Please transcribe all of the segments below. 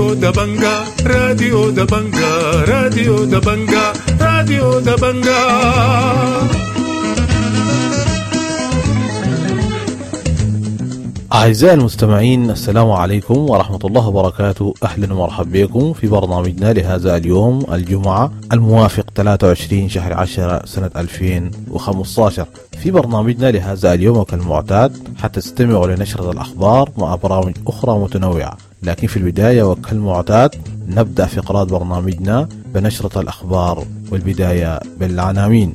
راديو دبنجا راديو دبنجا راديو دبنجا راديو دبنجا. أعزائي المستمعين، السلام عليكم ورحمة الله وبركاته. أهلا ومرحبا بكم في برنامجنا لهذا اليوم الجمعة الموافق 23 شهر 10 سنة 2015. في برنامجنا لهذا اليوم وكالمعتاد حتستمعوا لنشرة الأخبار مع برامج أخرى متنوعة، لكن في البداية وكالمعتاد نبدأ فقرات برنامجنا بنشرة الأخبار، والبداية بالعناوين.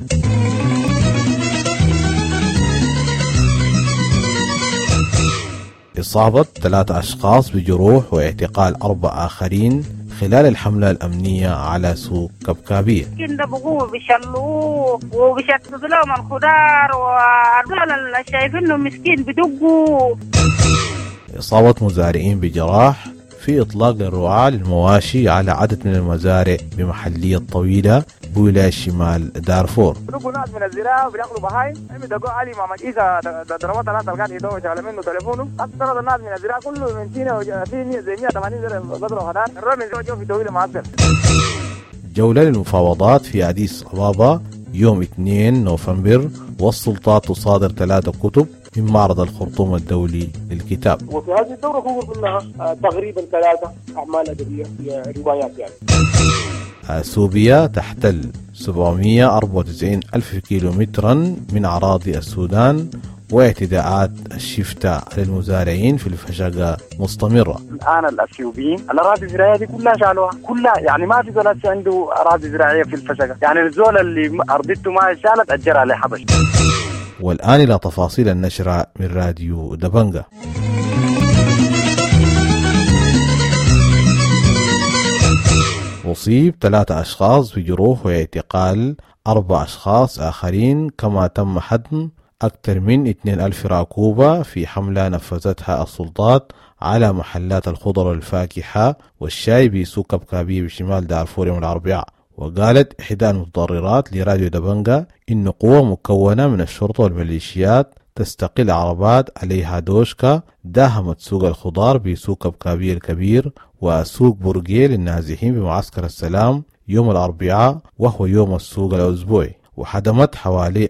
إصابة 3 أشخاص بجروح واعتقال 4 آخرين خلال الحملة الأمنية على سوق كبكابية. كندا بقوم بيشلوه وبيشتتوا لهم الخضار وعدول شايفينه مسكين بدقوا. إصابة مزارعين بجراح في إطلاق الرعاة للمواشي على عدد من المزارع بمحلية طويلة بولاية شمال دارفور. بيدقوا ناس من الزراعة وبياكلوا بهايم، بيدقوا علي محمد إيسا ضربات ثلاثة القاعد يدور شغل منه تليفونه. أكثر الناس من الزراعة كله من سينا وفي زي 180 زر بدروا خدار الرمي جو في طويلة معسكر. جولة للمفاوضات في أديس أبابا يوم 2 نوفمبر، والسلطات تصادر 3 كتب من معرض الخرطوم الدولي للكتاب. وفي هذه الدورة هو كلها تقريبا 3 أعمال أدبية روايات يعني. اثيوبيا تحتل 794 ألف كيلومترا من أراضي السودان، واعتداءات الشفتة على المزارعين في الفشاقة مستمرة. الآن الأثيوبيين الأراضي الزراعية دي كلها شالوها كلها، يعني ما في زول عنده أراضي زراعية في الفشاقة، يعني الزول اللي أرضته ما شالت أجرها لحبش. والآن إلى تفاصيل النشرة من راديو دبنجا. أصيب 3 أشخاص بجروح واعتقال 4 أشخاص آخرين، كما تم حدم أكثر من 2,000 راكوبة في حملة نفذتها السلطات على محلات الخضر والفاكهة والشاي بسوق كبكابية بشمال دارفور يوم الأربعاء. وقالت إحدى المتضررات لراديو دبنجا إن قوة مكونة من الشرطة والميليشيات تستقل عربات عليها دوشكا داهمت سوق الخضار بسوق كبكابية الكبير وسوق برجيل للنازحين بمعسكر السلام يوم الأربعاء، وهو يوم السوق الأسبوعي، وحدمت حوالي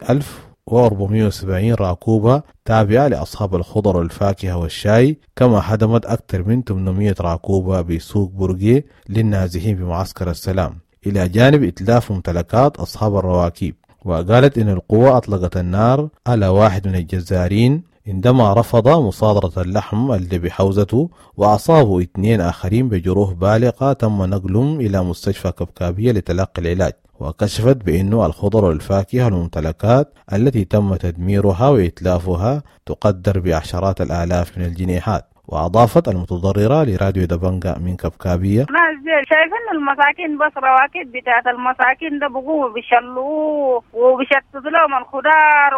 1470 راكوبة تابعة لأصحاب الخضر والفاكهة والشاي، كما هدمت أكثر من 800 راكوبة بسوق برجيل للنازحين بمعسكر السلام، إلى جانب إتلاف ممتلكات أصحاب الرواكيب. وقالت إن القوة أطلقت النار على واحد من الجزارين عندما رفض مصادرة اللحم اللي بحوزته، وأصابوا 2 آخرين بجروح بالغة تم نقلهم إلى مستشفى كبكابية لتلقي العلاج. وكشفت بأنه الخضر والفاكهة والممتلكات التي تم تدميرها وإتلافها تقدر بعشرات الآلاف من الجنيهات. وأضافت المتضررة لراديو دبنجا من كبكابية: شايفين المساكين بس رواكب بتاعت المساكين ده بقوم بيشلوه وبيشتتوا لهم الخضار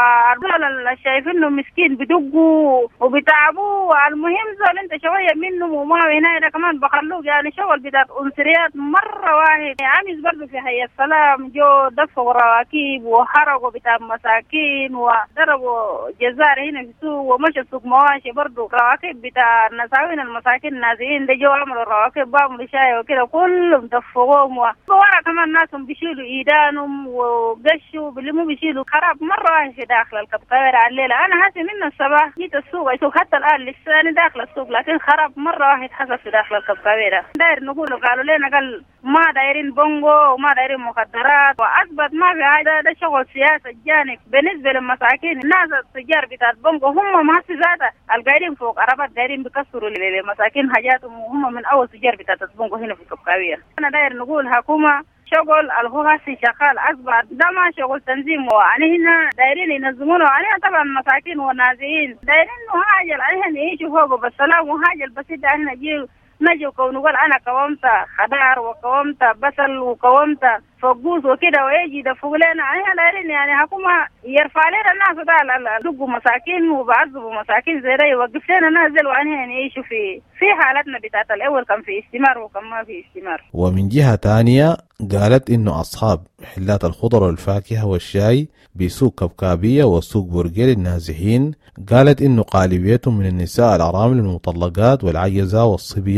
وعدول شايفينه مسكين بدقوا وبيتعبوا. المهم زول انت شوية منهم وما هنا ده كمان بخلوه يعني شغل بتاعت أنثريات مرة واحد. عامز برضو في حي السلام جو دفعوا رواكب وحرقوا بتاع مساكين وضربوا جزار هنا في السوق ومشوا سوق مواشي برضو رواكب بتاع النساوين المساكين النازحين ده جو عملوا الرواكب بعملوا شاي وكده كلهم دفقوهم وورا كمان ناسهم بيشيلوا ايدانهم وقشوا باللي بيشيلوا خراب مره واحد في داخل الكبكابية على الليله. انا حاسه من الصباح جيت السوق حتى الان لسه داخل السوق، لكن خراب مره واحد حصل في داخل الكبكابية. داير نقول قالوا لنا قال ما دايرين بونغو وما دايرين مخدرات، واثبت ما في حاجه. ده شغل سياسه جانب بالنسبه للمساكين. الناس التجار بتاع البونغو هم ما في ذاته القاعدين فوق عربات دايرين بيكسروا للمساكين حاجاتهم، وهم من اول تجار بتاع البونغو هنا في كبكابية. أنا داير نقول حكومة شغل الهواسي شغال أصبح ده ما شغل تنظيم، وعني هنا دايرين ينظمونه عليها طبعا مساكين ونازحين دايرين وهاجل عليهم يعيشوا فوقه بالسلام، وهاجل بسيطة هنا نجي ونقول أنا قومت خضار وقومت بصل وقومت فقوس وكده ويجي يدفقوا لنا عليها دايرين يعني حكومة يرفع لنا الناس ده دقوا مساكين وبعذبوا مساكين زي ده، يوقف لنا ناس دل وعنهم يعيشوا في حالتنا بتاعت الأول كان في استمرار وكان ما في استمرار. ومن جهة تانية قالت إنه أصحاب محلات الخضر والفاكهة والشاي بسوق كبكابية وسوق برجيل النازحين قالت إنه غالبيتهم من النساء الأرامل المطلقات والعجزة والصبية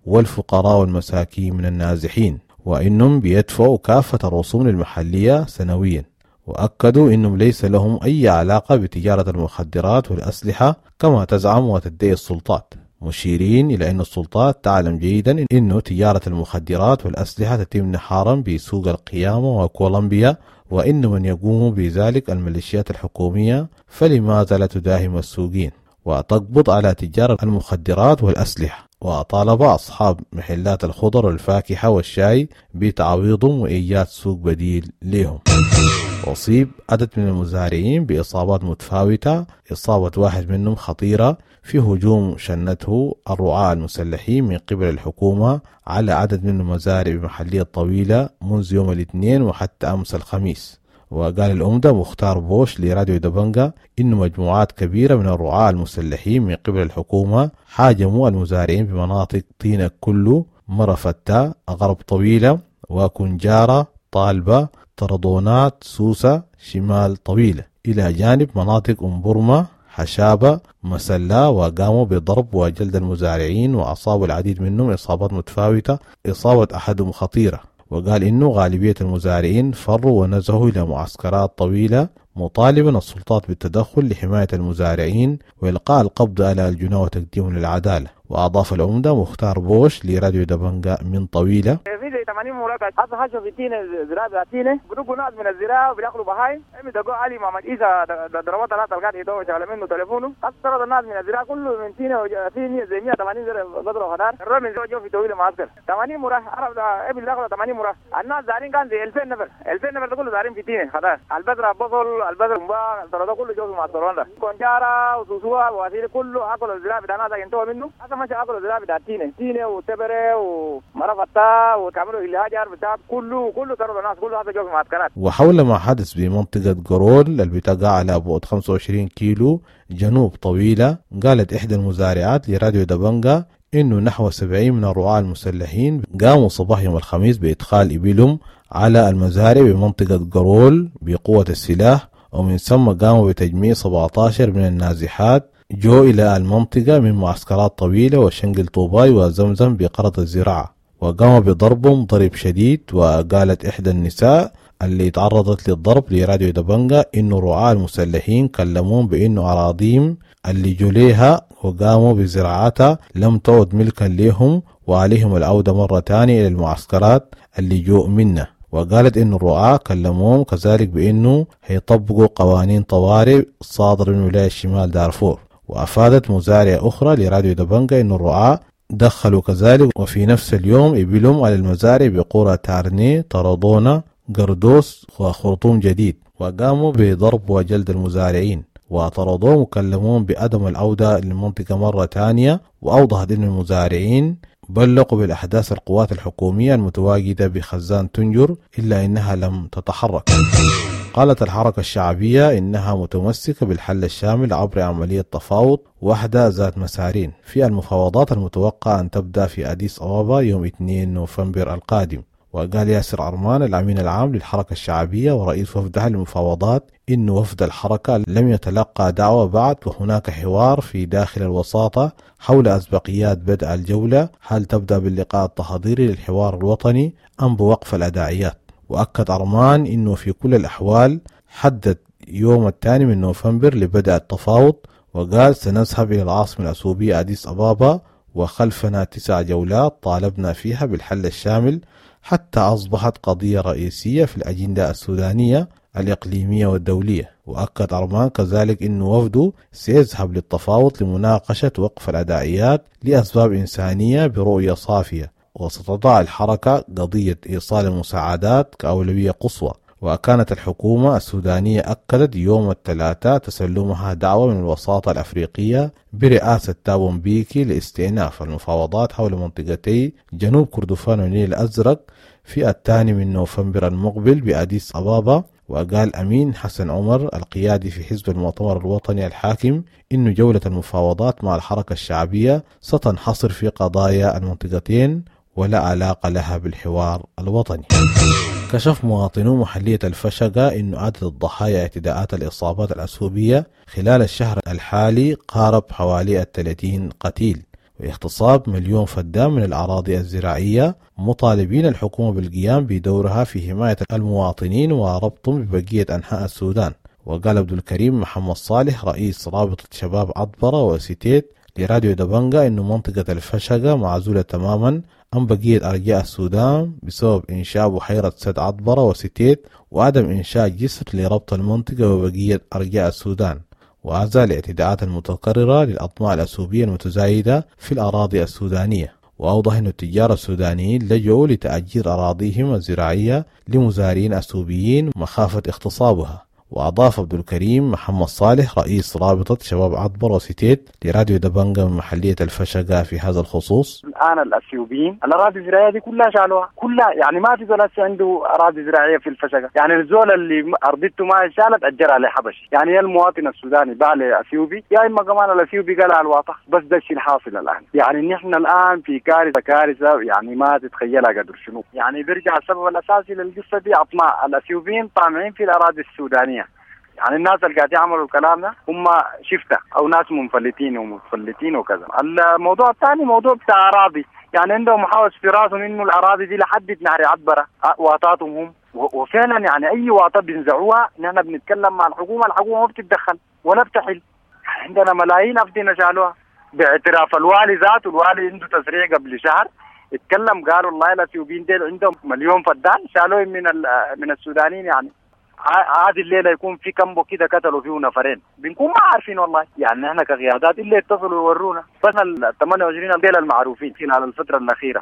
والفقراء والمساكين من النازحين، وإنهم بيدفعوا كافة الرسوم المحلية سنويا. وأكدوا إنهم ليس لهم أي علاقة بتجارة المخدرات والأسلحة كما تزعم وتدعي السلطات، مشيرين إلى أن السلطات تعلم جيدا أن تجارة المخدرات والأسلحة تتم نحارا بسوق القيامة وكولومبيا، وإن من يقوم بذلك الميليشيات الحكومية، فلماذا لا تداهم السوقين وتقبض على تجار المخدرات والأسلحة؟ وطالب أصحاب محلات الخضر والفاكهة والشاي بتعويضهم وإيجاد سوق بديل لهم. أصيب عدد من المزارعين بإصابات متفاوتة، إصابة واحد منهم خطيرة في هجوم شنته الرعاة المسلحين من قبل الحكومة على عدد من المزارع بمحلية طويلة منذ يوم الاثنين وحتى أمس الخميس. وقال الأمدة مختار بوش لراديو دبنجا إن مجموعات كبيرة من الرعاة المسلحين من قبل الحكومة حاجموا المزارعين بمناطق طينة كله، مرفتة، غرب طويلة، وكنجارة، طالبة، طردونات، سوسة، شمال طويلة، إلى جانب مناطق أمبرمة، حشابة، مسلا، وقاموا بضرب وجلد المزارعين وأصابوا العديد منهم إصابات متفاوتة، إصابة أحدهم خطيرة. وقال إنه غالبية المزارعين فروا ونزهوا إلى معسكرات طويلة مطالبا السلطات بالتدخل لحماية المزارعين وإلقاء القبض على الجناة وتقديمهم للعدالة. وأضاف العمدة مختار بوش لراديو دبنجا من طويلة: في زي 80 مراكز حتى حشوا في تينة زراعة تينة، بيدقوا ناس من الزراعة وبياكلوا بهايم، دقوا علي محمد عيسى ضربات ثلاثة القاعد يدور شغله منه تليفونه، حتى الناس من الزراعة كله من تينة في زي 180 بدروا خضار، الرمل جو في طويلة معسكر 80 مرة، عرب ابن داخل 80 مرة، الناس زارين كان زي 2000 نفر، 2000 نفر كله زارين في تينة خضار، البذرة بصل، البذرة مبا، الطرده كله جو في معسكرون ده، كونجارة وسوسوا وواسيل كله أكلوا الزراعة بتاعنا ده ينتهوا منه، هذا ماشي أكلوا الزراعة بتاع تينة وتبرة ومرافتا وكاملوا الهاجر بتاع كله طردوا الناس كله هذا جو في معسكرات. وحول ما حدث بمنطقة قرول اللي بتقع على بعد 25 كيلو جنوب طويلة، قالت إحدى المزارعات لراديو دبنجا إنه نحو 70 من الرعاة المسلحين قاموا صباح يوم الخميس بإدخال إبلهم على المزارع بمنطقة قرول بقوة السلاح، ومن ثم قاموا بتجميع 17 من النازحات جو إلى المنطقة من معسكرات طويلة وشنقل طوباي وزمزم بقرض الزراعة، وقاموا بضربهم ضرب شديد. وقالت إحدى النساء اللي تعرضت للضرب لراديو دبنجا إنه رعاة المسلحين كلمون بإنه أراضيهم اللي جوليها وقاموا بزراعتها لم تعد ملكا لهم وعليهم العودة مرة تانية إلى المعسكرات اللي جو منها. وقالت إنه الرعاة كلموهم كذلك بإنه هيطبقوا قوانين طوارئ صادرة من ولاية شمال دارفور. وأفادت مزارعة أخرى لراديو دبنجا إنه الرعاة دخلوا كذلك وفي نفس اليوم إبلهم على المزارع بقرى تارني، طردونة، قردوس وخرطوم جديد، وقاموا بضرب وجلد المزارعين وطردوهم وكلموهم بعدم العودة للمنطقة مرة تانية. وأوضحت أن المزارعين بلغوا بالأحداث القوات الحكومية المتواجدة بخزان تنجر إلا أنها لم تتحرك. قالت الحركة الشعبية إنها متمسكة بالحل الشامل عبر عملية تفاوض واحدة ذات مسارين في المفاوضات المتوقع أن تبدأ في أديس أبابا يوم 2 نوفمبر القادم. وقال ياسر عرمان الأمين العام للحركة الشعبية ورئيس وفدها للمفاوضات إن وفد الحركة لم يتلقى دعوة بعد، وهناك حوار في داخل الوساطة حول أسبقيات بدء الجولة، هل تبدأ باللقاء التحضيري للحوار الوطني أم بوقف الأداعيات. وأكد عرمان إنه في كل الأحوال حدد يوم 2 نوفمبر لبدء التفاوض، وقال سنذهب إلى العاصمة الأثيوبية أديس أبابا وخلفنا 9 جولات طالبنا فيها بالحل الشامل حتى أصبحت قضية رئيسية في الأجندة السودانية الإقليمية والدولية. وأكد عرمان كذلك أن وفده سيذهب للتفاوض لمناقشة وقف الأداعيات لأسباب إنسانية برؤية صافية، وستضع الحركة قضية إيصال المساعدات كأولوية قصوى. وكانت الحكومة السودانية أكدت يوم الثلاثاء تسلمها دعوة من الوساطة الأفريقية برئاسة تابو مبيكي لاستئناف المفاوضات حول منطقتي جنوب كردفان والنيل الأزرق في 2 نوفمبر المقبل بأديس أبابا. وقال أمين حسن عمر القيادي في حزب المؤتمر الوطني الحاكم إن جولة المفاوضات مع الحركة الشعبية ستنحصر في قضايا المنطقتين ولا علاقة لها بالحوار الوطني. كشف مواطنو محلية الفشقة إن عدد الضحايا اعتداءات الإصابات الأثيوبية خلال الشهر الحالي قارب حوالي 30 قتيل. واغتصاب 1,000,000 فدان من الأراضي الزراعية، مطالبين الحكومة بالقيام بدورها في حماية المواطنين وربطهم ببقية أنحاء السودان. وقال عبد الكريم محمد صالح رئيس رابطة شباب عطبرة وسيتيت لراديو دبنجة إنه منطقة الفشقة معزولة تماما عن بقية أرجاء السودان بسبب إنشاء بحيرة سد عطبرة وسيتيت وعدم إنشاء جسر لربط المنطقة وبقية أرجاء السودان، وهذا الاعتداءات المتكررة للأطماع الأثيوبية المتزايدة في الأراضي السودانية. وأوضح أن التجار السودانيين لجؤوا لتأجير أراضيهم الزراعية لمزارعين أثيوبيين مخافة اغتصابها. وأضاف عبد الكريم محمد صالح رئيس رابطة شباب عطبرة وسيتيت لراديو دبنجة من محلية الفشقة في هذا الخصوص: الآن الأثيوبيين الأراضي الزراعية دي كلها شالوها كلها، يعني ما في زول عنده أراضي زراعية في الفشقة، يعني الزول اللي أرضيته ما شالت أجر عليه حبشي، يعني يا المواطن السوداني باع لأثيوبي يا إما كمان الأثيوبي قال على الواطة. بس ده الشيء الحاصل الآن، يعني نحن الآن في كارثة يعني ما تتخيلها قدر شنو. يعني بيرجع السبب الأساسي للقصة دي أطماع الأثيوبيين طامعين في الأراضي السودانية. يعني الناس اللي قاعدين يعملوا الكلام ده هم شفته او ناس منفلتين وكذا. الموضوع الثاني موضوع بتاع اراضي، يعني عندهم محاوس في راسهم انه الاراضي دي لحد نهر عطبرة واطاتهم هم، وفعلا يعني اي واطه بينزعوها نحن بنتكلم مع الحكومه ما بتتدخل ولا بتحل. عندنا ملايين افدنه شالوها باعتراف الوالي ذاته. الوالي عنده تسريع قبل شهر اتكلم قالوا والله الاثيوبيين ديل عندهم 1,000,000 فدان شالوه من السودانيين. يعني هذه الليله يكون في كمبو كده قتلوا فيه نفرين، بنكون ما عارفين والله. يعني احنا كقيادات الا يتصلوا يورونا. بس ال 28 الليله المعروفين خلال الفتره الاخيره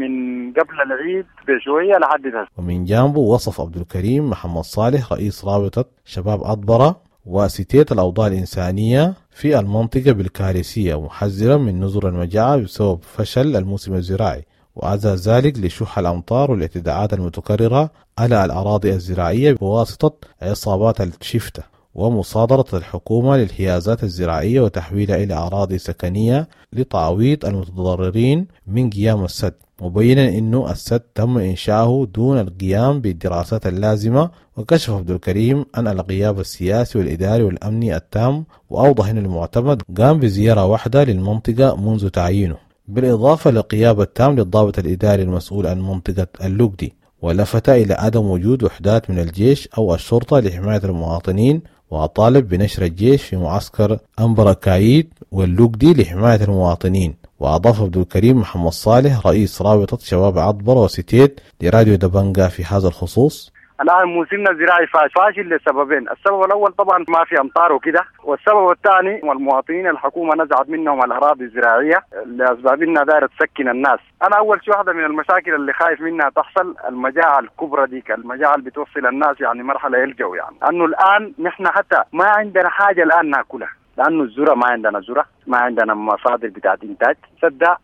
من قبل العيد بشويه لحد هسه. ومن جانبه وصف عبد الكريم محمد صالح رئيس رابطة شباب عطبرة وسيتيت الأوضاع الإنسانية في المنطقة بالكارثية، محذرا من نذر المجاعة بسبب فشل الموسم الزراعي، وعزى ذلك لشح الأمطار والاعتداءات المتكررة على الأراضي الزراعية بواسطة عصابات الشفتة ومصادرة الحكومة للحيازات الزراعية وتحويلها إلى أراضي سكنية لتعويض المتضررين من قيام السد، مبينا أنه السد تم إنشاؤه دون القيام بالدراسات اللازمة. وكشف عبد الكريم عن الغياب السياسي والإداري والأمني التام، وأوضح أن المعتمد قام بزيارة واحدة للمنطقة منذ تعيينه، بالإضافة للغياب التام للضابط الإداري المسؤول عن منطقة اللوكدي، ولفت إلى عدم وجود وحدات من الجيش أو الشرطة لحماية المواطنين، وطالب بنشر الجيش في معسكر أمبركايد واللوكدي لحماية المواطنين. وأضاف عبد الكريم محمد صالح رئيس رابطة شباب عطبرة وسيتيت لراديو دبنجة في هذا الخصوص: الآن موسمنا الزراعي فاشل لسببين. السبب الأول طبعا ما في أمطار وكده، والسبب الثاني والمواطنين الحكومة نزعت منهم الأراضي الزراعية لأسباب إنها دايرة تسكن الناس. أنا أول شيء واحدة من المشاكل اللي خايف منها تحصل المجاعة الكبرى ديك، المجاعة اللي بتوصل الناس يعني مرحلة يلجوا، يعني أنه الآن نحن حتى ما عندنا حاجة الآن ناكلها، لأنه الذرة ما عندنا ذرة، ما عندنا مصادر بتاعت إنتاج. صدق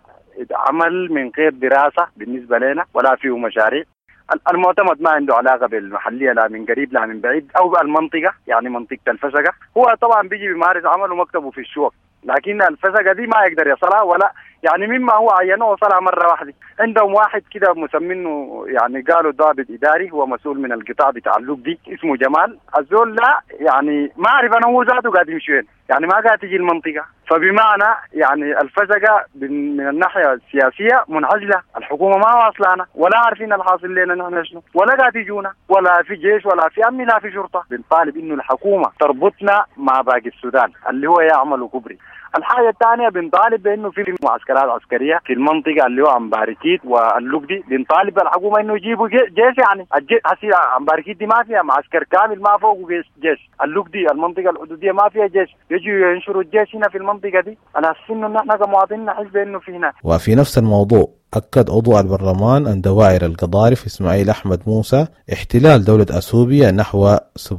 عمل من غير دراسة بالنسبة لنا ولا فيه مشاريع. المعتمد ما عنده علاقة بالمحلية لا من قريب لا من بعيد أو المنطقة، يعني منطقة الفشقة. هو طبعا بيجي بيمارس عمله مكتبه في الشوق، لكن الفشقة دي ما يقدر يصلها ولا يعني مما هو عينه وصلها مرة واحدة. عندهم واحد كده مسمينه يعني قالوا ضابط إداري هو مسؤول من القطاع بتاع اللوك دي اسمه جمال. الزول لا يعني ما أعرف أنا هو ذاته قاعد يمشي وين، يعني ما قاعد تجي المنطقة. فبمعنى يعني الفشقة من الناحية السياسية منعزلة، الحكومة ما واصلانا ولا عارفين الحاصل لنا نحن شنو، ولا قاعد يجونا ولا في جيش ولا في أمن لا في شرطة. بنطالب إنه الحكومة تربطنا مع باقي السودان اللي هو يعمل كبري. الحاجة الثانية بنطالب بأنه في معسكرات عسكرية في المنطقة اللي هو أمباركيت واللوكدي، بنطالب الحكومة إنه يجيبوا جيش. يعني هسي أمباركيت دي ما فيها معسكر كامل، ما فوقه جيش. اللوكدي المنطقة الحدودية ما فيها جيش، يجوا ينشروا الجيش هنا في المنطقة دي. أنا أحس إنه نحن كمواطنين نحس بأنه في هنا. وفي نفس الموضوع أكد عضو البرلمان عن دوائر القضارف إسماعيل أحمد موسى احتلال دولة أثيوبيا نحو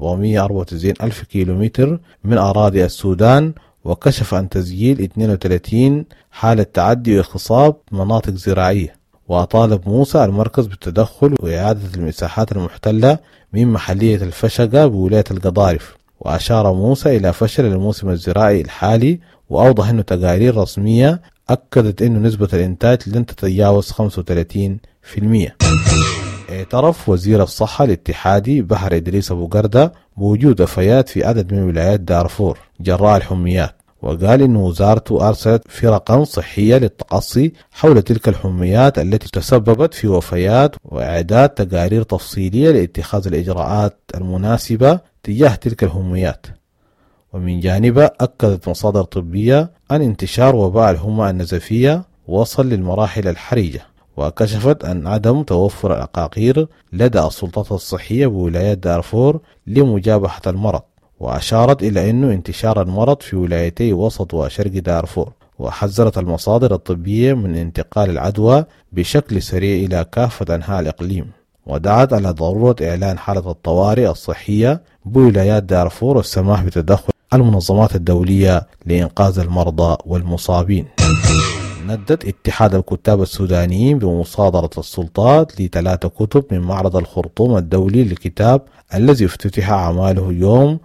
794 ألف كيلومتر من أراضي السودان، وكشف عن تسجيل 32 حالة تعدي واغتصاب مناطق زراعية. وطالب موسى المركز بالتدخل وإعادة المساحات المحتلة من محلية الفشقة بولاية القضارف. وأشار موسى إلى فشل الموسم الزراعي الحالي، وأوضح أنه تقارير رسمية أكدت أنه نسبة الإنتاج لن تتجاوز 35%. اعترف وزير الصحة الاتحادي بحر إدريس أبو قردة بوجود وفيات في عدد من ولايات دارفور جراء الحميات، وقال إن وزارته أرسلت فرقا صحية للتقصي حول تلك الحميات التي تسببت في وفيات وإعداد تقارير تفصيلية لاتخاذ الإجراءات المناسبة تجاه تلك الحميات. ومن جانبه أكدت مصادر طبية أن انتشار وباء الحمى النزفية وصل للمراحل الحرجة، وكشفت أن عدم توفر العقاقير لدى السلطات الصحية بولايات دارفور لمجابهة المرض، وأشارت إلى أن انتشار المرض في ولايتي وسط وشرق دارفور، وحذرت المصادر الطبية من انتقال العدوى بشكل سريع إلى كافة أنحاء الإقليم، ودعت على ضرورة إعلان حالة الطوارئ الصحية بولايات دارفور والسماح بتدخل المنظمات الدولية لإنقاذ المرضى والمصابين. ندت اتحاد الكتاب السودانيين بمصادرة السلطات ل3 كتب من معرض الخرطوم الدولي للكتاب الذي افتتح أعماله يوم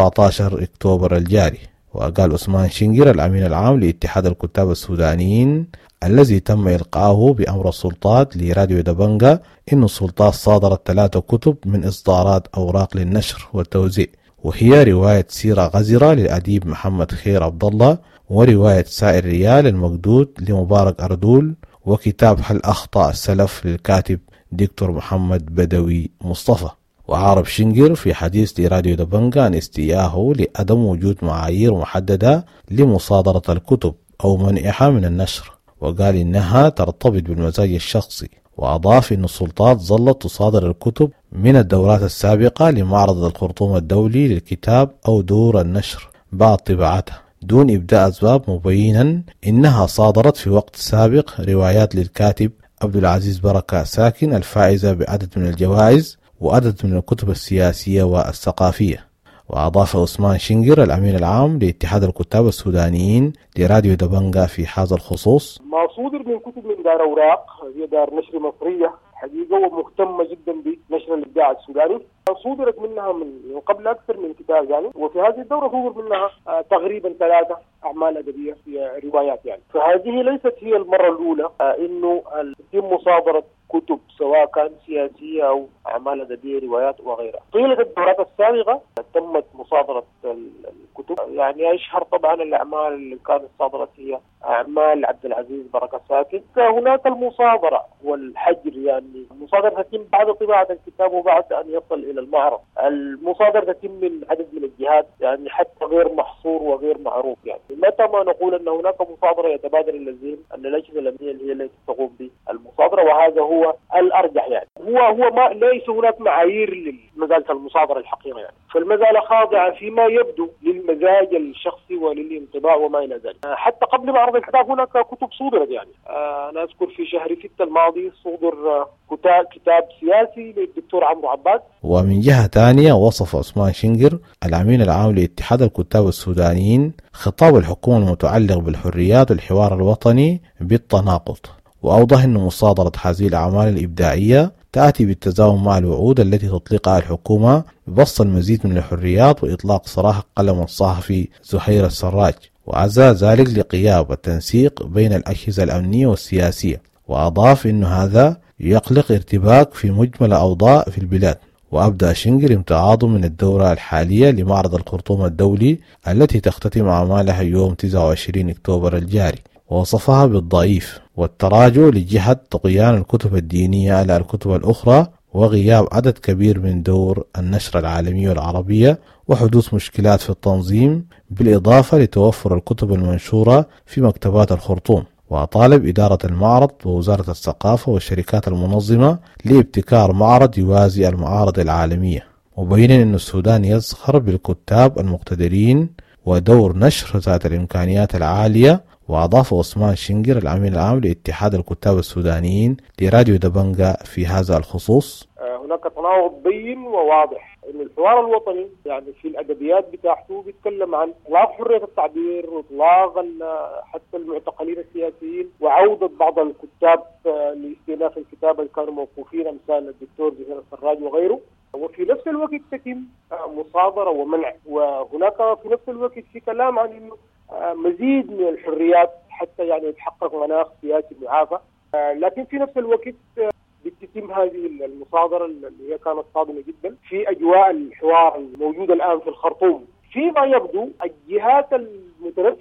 17 أكتوبر الجاري. وقال عثمان شنقر الأمين العام لاتحاد الكتاب السودانيين الذي تم إلقاؤه بأمر السلطات لراديو دبنجا إن السلطات صادرت 3 كتب من إصدارات أوراق للنشر والتوزيع، وهي رواية سيرة غزرة للأديب محمد خير عبد الله، ورواية سائر ريال المقدود لمبارك أردول، وكتاب هل أخطأ السلف للكاتب دكتور محمد بدوي مصطفى. وعارب شنقر في حديث لراديو دبنجا عن استياءه لعدم وجود معايير محددة لمصادرة الكتب أو منعها من النشر، وقال إنها ترتبط بالمزاج الشخصي، وأضاف أن السلطات ظلت تصادر الكتب من الدورات السابقة لمعرض الخرطوم الدولي للكتاب أو دور النشر بعد طباعتها دون إبداء أسباب، مبينا إنها صادرت في وقت سابق روايات للكاتب عبد العزيز بركة ساكن الفائزة بعدد من الجوائز وعدد من الكتب السياسية والثقافية. وأضاف عثمان شنقر الأمين العام لاتحاد الكتاب السودانيين لراديو دبنجا في هذا الخصوص: ما صدر من كتب من دار أوراق، هي دار نشر مصرية حقيقة ومهتمة جدا بنشر الإبداع السوداني، صدرت منها من قبل أكثر من كتاب يعني، وفي هذه الدورة صدر منها تقريبا 3 أعمال أدبية في روايات يعني. فهذه ليست هي المرة الأولى إنه يتم مصادرة كتب سواء كان سياسية أو أعمال أدبية روايات وغيرها. طيلة الدورات السابقة تمت مصادرة الكتب، يعني أشهر طبعا الأعمال اللي كانت صادرت هي أعمال عبد العزيز بركة ساكن. هناك المصادرة والحجر، يعني المصادرة تتم بعد طباعة الكتاب وبعد أن يصل إلى المعرض. المصادرة تتم من عدد من الجهات يعني حتى غير محصور وغير معروف يعني. متى ما نقول أن هناك مصادرة يتبادر إلى الذهن أن اللجنة الأمنية هي التي تقوم بالمصادرة، وهذا هو الأرجح يعني. هو ما ليس هناك معايير لمزالة المصادرة الحقيقة يعني، فالمزالة خاضعة فيما يبدو للمزاج الشخصي وللانطباع وما إلى ذلك. حتى قبل معرض الكتاب هناك كتب صدرت يعني. أنا أذكر في شهر 6 الماضي صدر كتاب سياسي للدكتور عمرو عباد. ومن جهة ثانية وصف عثمان شنقر الأمين العام لاتحاد الكتاب السودانيين خطاب الحكومة المتعلق بالحريات والحوار الوطني بالتناقض، وأوضح أن مصادرة هذه الأعمال الإبداعية تأتي بالتزامن مع الوعود التي تطلقها الحكومة ببسط المزيد من الحريات وإطلاق سراح قلم الصحفي زهير السراج، وعزى ذلك لقيام التنسيق بين الأجهزة الأمنية والسياسية. وأضاف أن هذا يخلق ارتباك في مجمل الأوضاع في البلاد. وأبدأ شنقر امتعاضه من الدورة الحالية لمعرض الخرطوم الدولي التي تختتم أعمالها يوم 29 أكتوبر الجاري، ووصفها بالضعيف والتراجع لجهة طغيان الكتب الدينية على الكتب الأخرى، وغياب عدد كبير من دور النشر العالمية والعربية، وحدوث مشكلات في التنظيم، بالإضافة لتوفر الكتب المنشورة في مكتبات الخرطوم. وطالب إدارة المعرض ووزارة الثقافة والشركات المنظمة لابتكار معرض يوازي المعارض العالمية، مبينا أن السودان يزخر بالكتاب المقتدرين ودور نشر ذات الإمكانيات العالية. وأضاف عثمان شنقر الأمين العام لاتحاد الكتاب السودانيين لراديو دبنجا في هذا الخصوص: هناك تناقض بين وواضح إن الحوار الوطني يعني في الأدبيات بتاعته بيتكلم عن إطلاق حرية التعبير وإطلاق حتى المعتقلين السياسيين وعودة بعض الكتاب لاستئناف الكتابة اللي كانوا موقوفين أمثال الدكتور زهير السراج وغيره، وفي نفس الوقت تتم مصادرة ومنع. وهناك في نفس الوقت في كلام عن إنه مزيد من الحريات حتى يعني يتحقق مناخ سياسي معافى، لكن في نفس الوقت بتتم هذه المصادرة اللي هي كانت صادمة جدا في أجواء الحوار الموجودة الآن في الخرطوم. فيما يبدو الجهات المتنفذة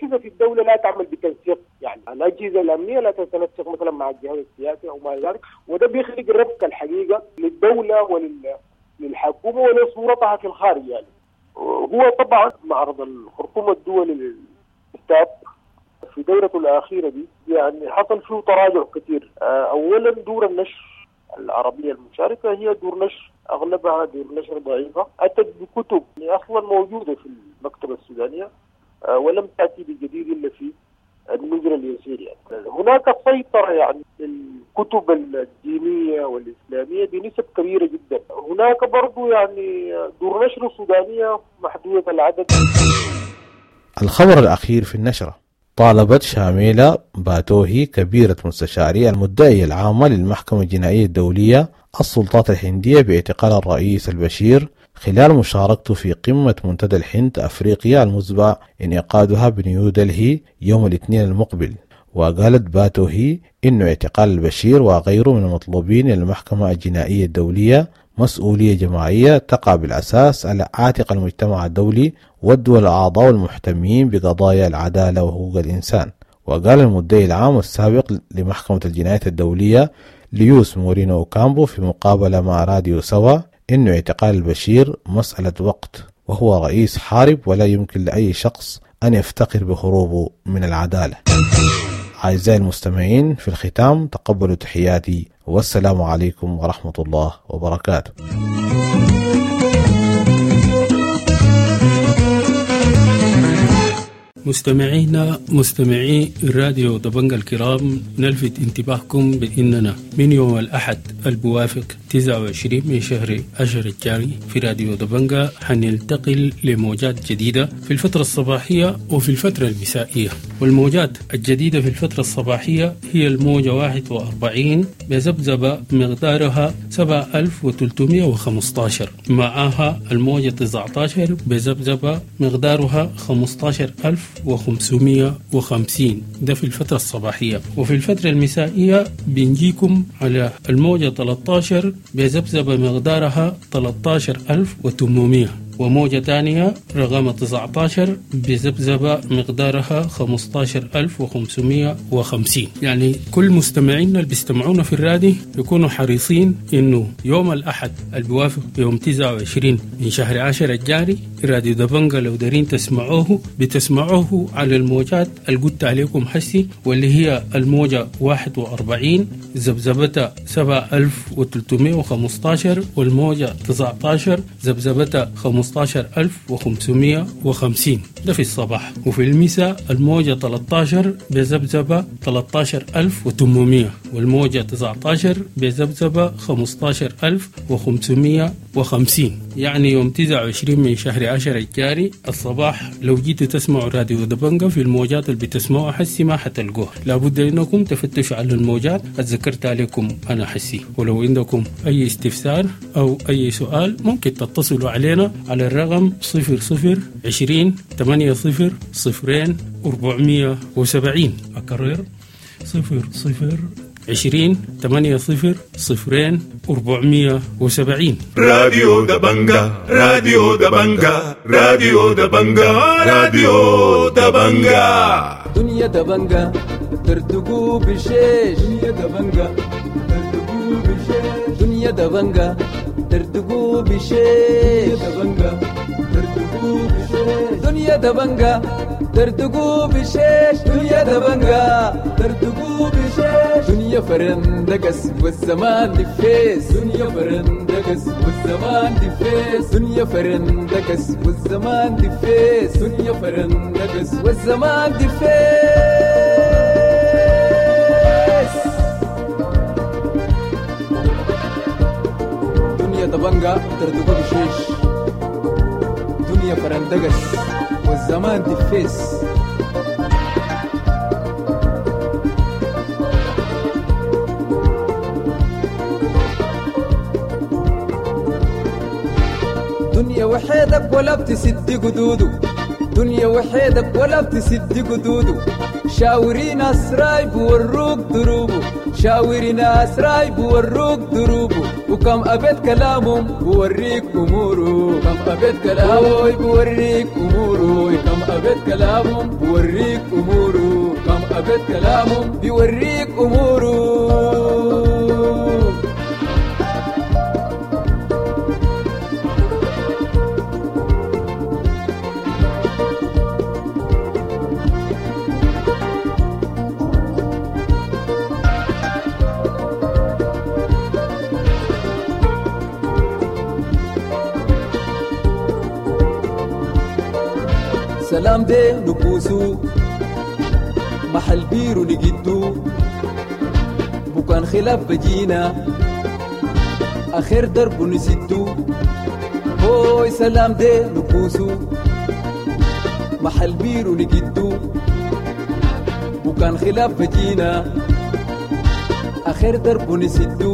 الدولة لا تعمل بتنسيق، يعني الأجهزة الأمنية لا تتنسق مثلا مع الجهاز السياسي أو ما ذلك، وده بيخلق ربك الحقيقة للدولة وللحكومة ولصورتها في الخارج. يعني هو طبعا معرض الخرطوم الدولي للإفتاء في دورته الأخيرة دي يعني حصل فيه تراجع كثير. أولا دور النشر العربية المشاركة هي دور نشر أغلبها دور نشر ضعيفة، أتت بكتب أصلا موجودة في المكتبة السودانية ولم تأتي بجديد إلا في النظر اليسير. يعني هناك سيطرة يعني الكتب الدينية والإسلامية بنسب كبيرة جدا. هناك برضو يعني دور نشر السودانية محدودة العدد. الخبر الأخير في النشرة: طالبت شاميلة باتوهي كبيرة مستشاري المدعية العامة للمحكمة الجنائية الدولية السلطات الهندية باعتقال الرئيس البشير خلال مشاركته في قمة منتدى الهند أفريقيا المزبع انعقادها بنيودلهي يوم الاثنين المقبل. وقالت باتوهي إنه اعتقال البشير وغيره من المطلوبين للمحكمة الجنائية الدولية مسؤولية جماعية تقع بالأساس على عاتق المجتمع الدولي والدول الأعضاء المهتمين بقضايا العدالة وحقوق الإنسان. وقال المدعي العام السابق لمحكمة الجنايات الدولية ليوس مورينو أوكامبو في مقابلة مع راديو سوا إنه اعتقال البشير مسألة وقت، وهو رئيس حارب ولا يمكن لأي شخص أن يفتخر بهروبه من العدالة. أعزائي المستمعين، في الختام تقبلوا تحياتي والسلام عليكم ورحمة الله وبركاته. مستمعي الراديو دبنجة الكرام، نلفت انتباهكم بأننا من يوم الأحد الموافق 29 من شهر 10 الجاري في راديو دبنجة حنلتقل لموجات جديدة في الفترة الصباحية وفي الفترة المسائية. والموجات الجديدة في الفترة الصباحية هي الموجة 41 بذبذبة مقدارها 7315، معها الموجة 19 بذبذبة مقدارها 15550. ده في الفترة الصباحية. وفي الفترة المسائية بنجيكم على الموجة 13 بذبذبة مقدارها 13800، وموجة ثانية رقم 19 بذبذبة مقدارها 15550. يعني كل مستمعينا اللي بيستمعونا في الراديو يكونوا حريصين إنه يوم الأحد البوافق يوم 29 من شهر 10 الجاري راديو دبنجة لو دارين بتسمعوه على الموجات اللي قلت عليكم حسي، واللي هي الموجة 41 ذبذبتها 7315، والموجة 19 ذبذبتها 15550. ده في الصباح. وفي المساء الموجة 13 بذبذبة 13800، والموجة 19 بذبذبة 15550. يعني يوم 29 من شهر 10 الجاري الصباح لو جيتوا تسمعوا راديو دبنجة في الموجات اللي بتسمعوها حسي ما حتلقوها، لابد انكم تفتشوا على الموجات ذكرت عليكم انا حسي. ولو عندكم اي استفسار او اي سؤال ممكن تتصلوا علينا على الرقم 0020 80 0470. أكرر 0020 80 0470. راديو دبنجة، راديو دبنجة، راديو دبنجة، راديو دبنجة. دنيا دبنجة ترتقو بشيش، دنيا دبنجة ترتقو بشيش، دنيا دبنجة ترتقو بشيش، دنيا دبنجة ترتقو بشيش، دنيا دبنجة ترتقو بشيش، دنيا فرندقس والزمان دفيس، دنيا فرندقس والزمان دفيس، دنيا فرندقس والزمان دفيس، دنيا فرندقس والزمان دفيس. دنيا دبنجة ترتقو بشيش، دنيا فرندقس والزمان دفيس. دنيا وحيدك ولا بتسد قدوده، دنيا وحيدك ولا بتسد قدوده، شاوري ناس راي بوروك دروبه شاوري ناس راي بوروك دروبه وكم أبد كلامهم بوريك أموره كم أبد كلامهم بوريك أموره كم أبد كلامهم بوريك أموره كم أبد كلامهم بوريك أموره. سلام ده نبوسو محل بيرو نجدو بكان خلاف بجينا آخر درب نسدو هوي سلام ده نبوسو محل بيرو نجدو بكان خلاف بجينا آخر درب نسدو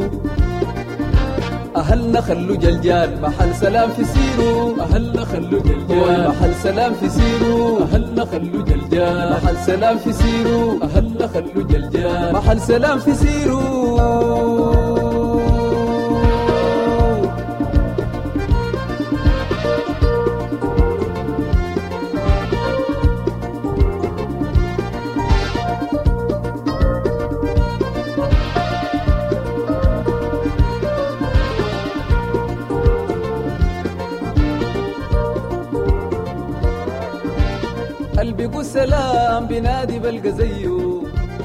أهلنا خلو جلجال محل سلام في سيرو أهلنا خلو جلجال محل سلام في سيرو أهلنا خلو جلجال محل سلام في سيرو أهلنا خلو جلجال محل سلام في سيرو. قلبي سلام بنادي بلقى زيه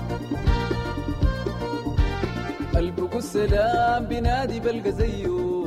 قلبي سلام بنادي بلقى زيه.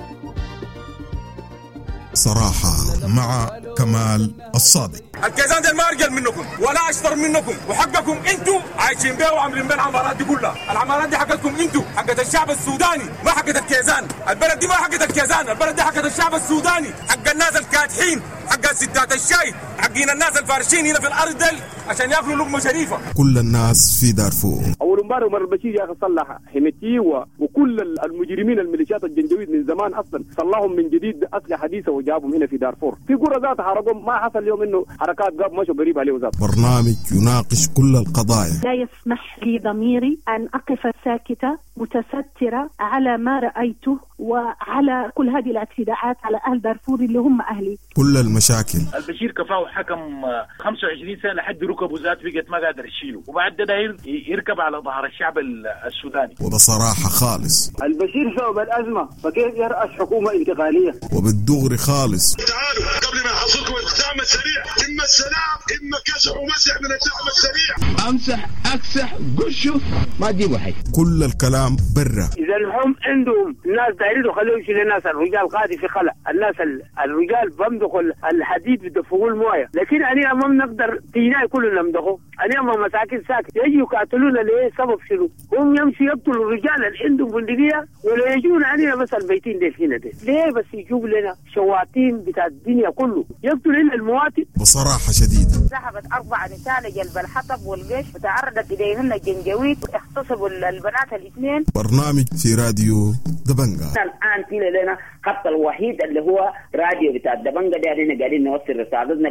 صراحة مع كمال الصادق. الكيزان ده ما أرجل منكم ولا أشطر منكم وحقكم أنتوا عايشين بيه وعاملين بيه العمارات دي كلها. العمارات دي حقتكم أنتوا حقت الشعب السوداني ما حقت الكيزان. البلد دي ما حقت الكيزان البلد دي حقت الشعب السوداني حق الناس الكادحين حق ستات الشاي حقين الناس الفارشين هنا في الأرض عشان ياكلوا لقمة شريفة. كل الناس في دارفور. أول امبارح عمر البشير يا أخي صلح حميتي وكل المجرمين الميليشيات الجنجويد من زمان أصلا صلحهم من جديد أسلحة حديثة وجابهم هنا في دارفور. في قرى ذات حرقهم ما حصل اليوم إنه حركات قاب مشوا قريب عليه ذات. برنامج يناقش كل القضايا. لا يسمح لي ضميري أن أقف ساكتة متسترة على ما رأيته وعلى كل هذه الاعتداءات على أهل دارفور اللي هم أهلي. كل المشاكل. البشير كفاه حكم 25 سنة لحد ركبه ذات بقت ما قادر يشيله وبعد ده يركب على ظهر الشعب السوداني. وبصراحة خالص. البشير سبب الأزمة فكيف يرأس حكومة انتقالية؟ وبالدغري خالص. تعالوا قبل ما يحصلكم الدعم السريع إما السلام إما كسح ومسح من الدعم السريع. أمسح أكسح قشوا ما تجيبوا حي. كل الكلام برا. إذا هم عندهم الناس دايرين خلوهم يشيلوا الناس الرجال قاعد في خلق الناس الرجال بمدخل الحديد بدفقوا المويه لكن أنا ما بنقدر تينا كلنا نمدخوا أنا ما مساكن ساكت يجوا يقاتلونا ليه سبب شنو هم يمشي يقتلوا الرجال اللي عندهم بندقية ولا يجون علينا بس البيتين ديل هنا ديل ليه بس يجوب لنا شواتين بتاع الدنيا كله يقتلوا لنا المواطن. بصراحة شديدة ذهبت 4 نساء لجلب الحطب والجيش وتعرضت إليهن الجنجويد واغتصبوا البنات الاثنين. برنامج في راديو دبنجا. الآن في لنا خط الوحيد اللي هو راديو بتاع دبنجا ده علينا قاعدين نوصل رسالتنا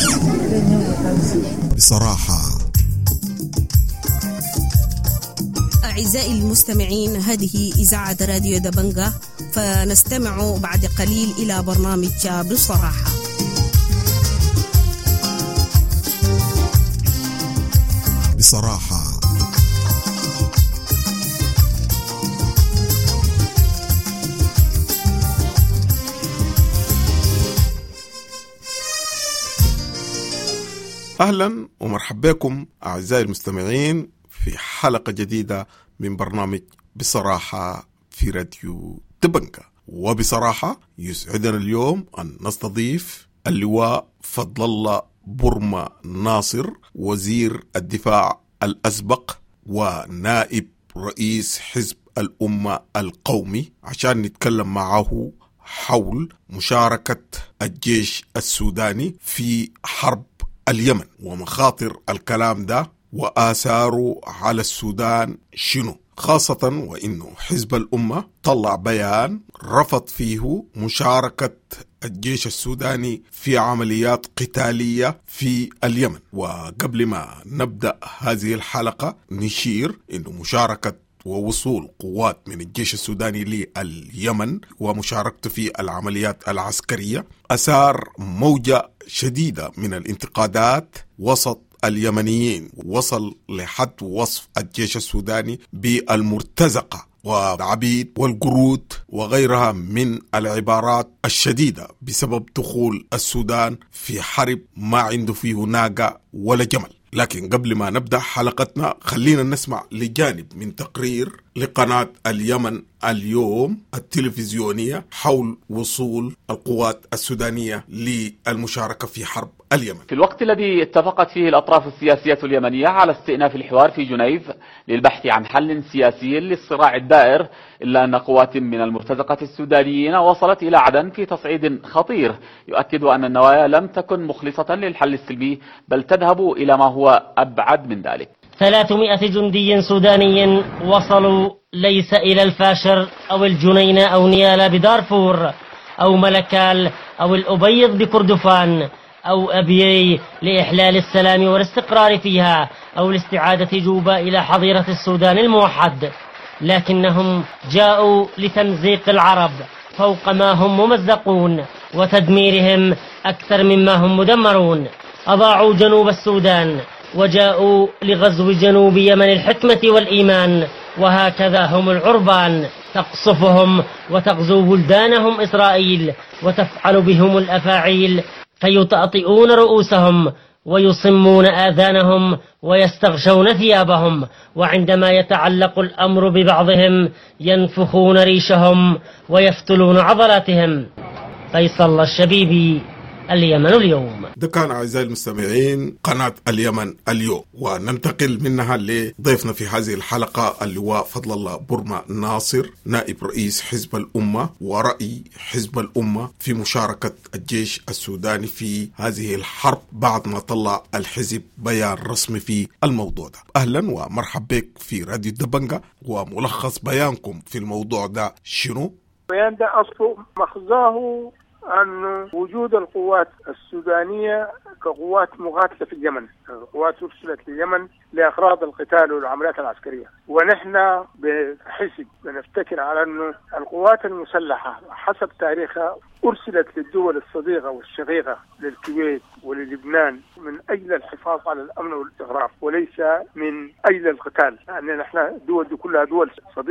بصراحة. أعزائي المستمعين هذه إذاعة راديو دبنجا فنستمع بعد قليل إلى برنامج بصراحة. بصراحة. أهلا ومرحبا بكم أعزائي المستمعين في حلقة جديدة من برنامج بصراحة في راديو دبنجا. وبصراحة يسعدنا اليوم أن نستضيف اللواء فضل الله برما ناصر وزير الدفاع الأسبق ونائب رئيس حزب الأمة القومي عشان نتكلم معه حول مشاركة الجيش السوداني في حرب اليمن ومخاطر الكلام ده وآثاره على السودان شنو، خاصة وإنه حزب الأمة طلع بيان رفض فيه مشاركة الجيش السوداني في عمليات قتالية في اليمن. وقبل ما نبدأ هذه الحلقة نشير إنه مشاركة ووصول قوات من الجيش السوداني لليمن ومشاركته في العمليات العسكرية أثار موجة شديدة من الانتقادات وسط اليمنيين، وصل لحد وصف الجيش السوداني بالمرتزقة والعبيد والقرود وغيرها من العبارات الشديدة بسبب دخول السودان في حرب ما عنده فيه ناقة ولا جمل. لكن قبل ما نبدأ حلقتنا خلينا نسمع لجانب من تقرير لقناة اليمن اليوم التلفزيونية حول وصول القوات السودانية للمشاركة في حرب اليمن. في الوقت الذي اتفقت فيه الأطراف السياسية اليمنية على استئناف الحوار في جنيف للبحث عن حل سياسي للصراع الدائر، إلا أن قوات من المرتزقة السودانيين وصلت إلى عدن في تصعيد خطير يؤكد أن النوايا لم تكن مخلصة للحل السلمي، بل تذهب إلى ما هو أبعد من ذلك. 300 جندي سوداني وصلوا ليس إلى الفاشر أو الجنينة أو نيالا بدارفور أو ملكال أو الأبيض بكردفان أو أبيي لإحلال السلام والاستقرار فيها أو لاستعادة جوبا إلى حظيرة السودان الموحد، لكنهم جاءوا لتمزيق العرب فوق ما هم ممزقون وتدميرهم أكثر مما هم مدمرون. أضاعوا جنوب السودان وجاءوا لغزو جنوب يمن الحكمة والإيمان، وهكذا هم العربان تقصفهم وتغزو بلدانهم إسرائيل وتفعل بهم الأفاعيل، فيطأطئون رؤوسهم ويصمون آذانهم ويستغشون ثيابهم، وعندما يتعلق الأمر ببعضهم ينفخون ريشهم ويفتلون عضلاتهم. فيصل الشبيبي، اليمن اليوم. ده كان أعزائي المستمعين قناة اليمن اليوم، وننتقل منها لضيفنا في هذه الحلقة اللواء فضل الله برما ناصر، نائب رئيس حزب الأمة ورأي حزب الأمة في مشاركة الجيش السوداني في هذه الحرب بعد ما طلع الحزب بيان رسمي في الموضوع ده. أهلا ومرحب بك في راديو دبنجة، وملخص بيانكم في الموضوع ده شنو؟ بيان ده أصله مخزاه أن وجود القوات السودانية كقوات مقاتلة في اليمن، قوات أرسلت لليمن لأغراض القتال والعمليات العسكرية، ونحن بحسب بنفتكر على أن القوات المسلحة حسب تاريخها أرسلت للدول الصديقة والشقيقة للكويت وللبنان من أجل الحفاظ على الأمن والاستقرار وليس من أجل القتال، لأن يعني نحن الدول دي كلها دول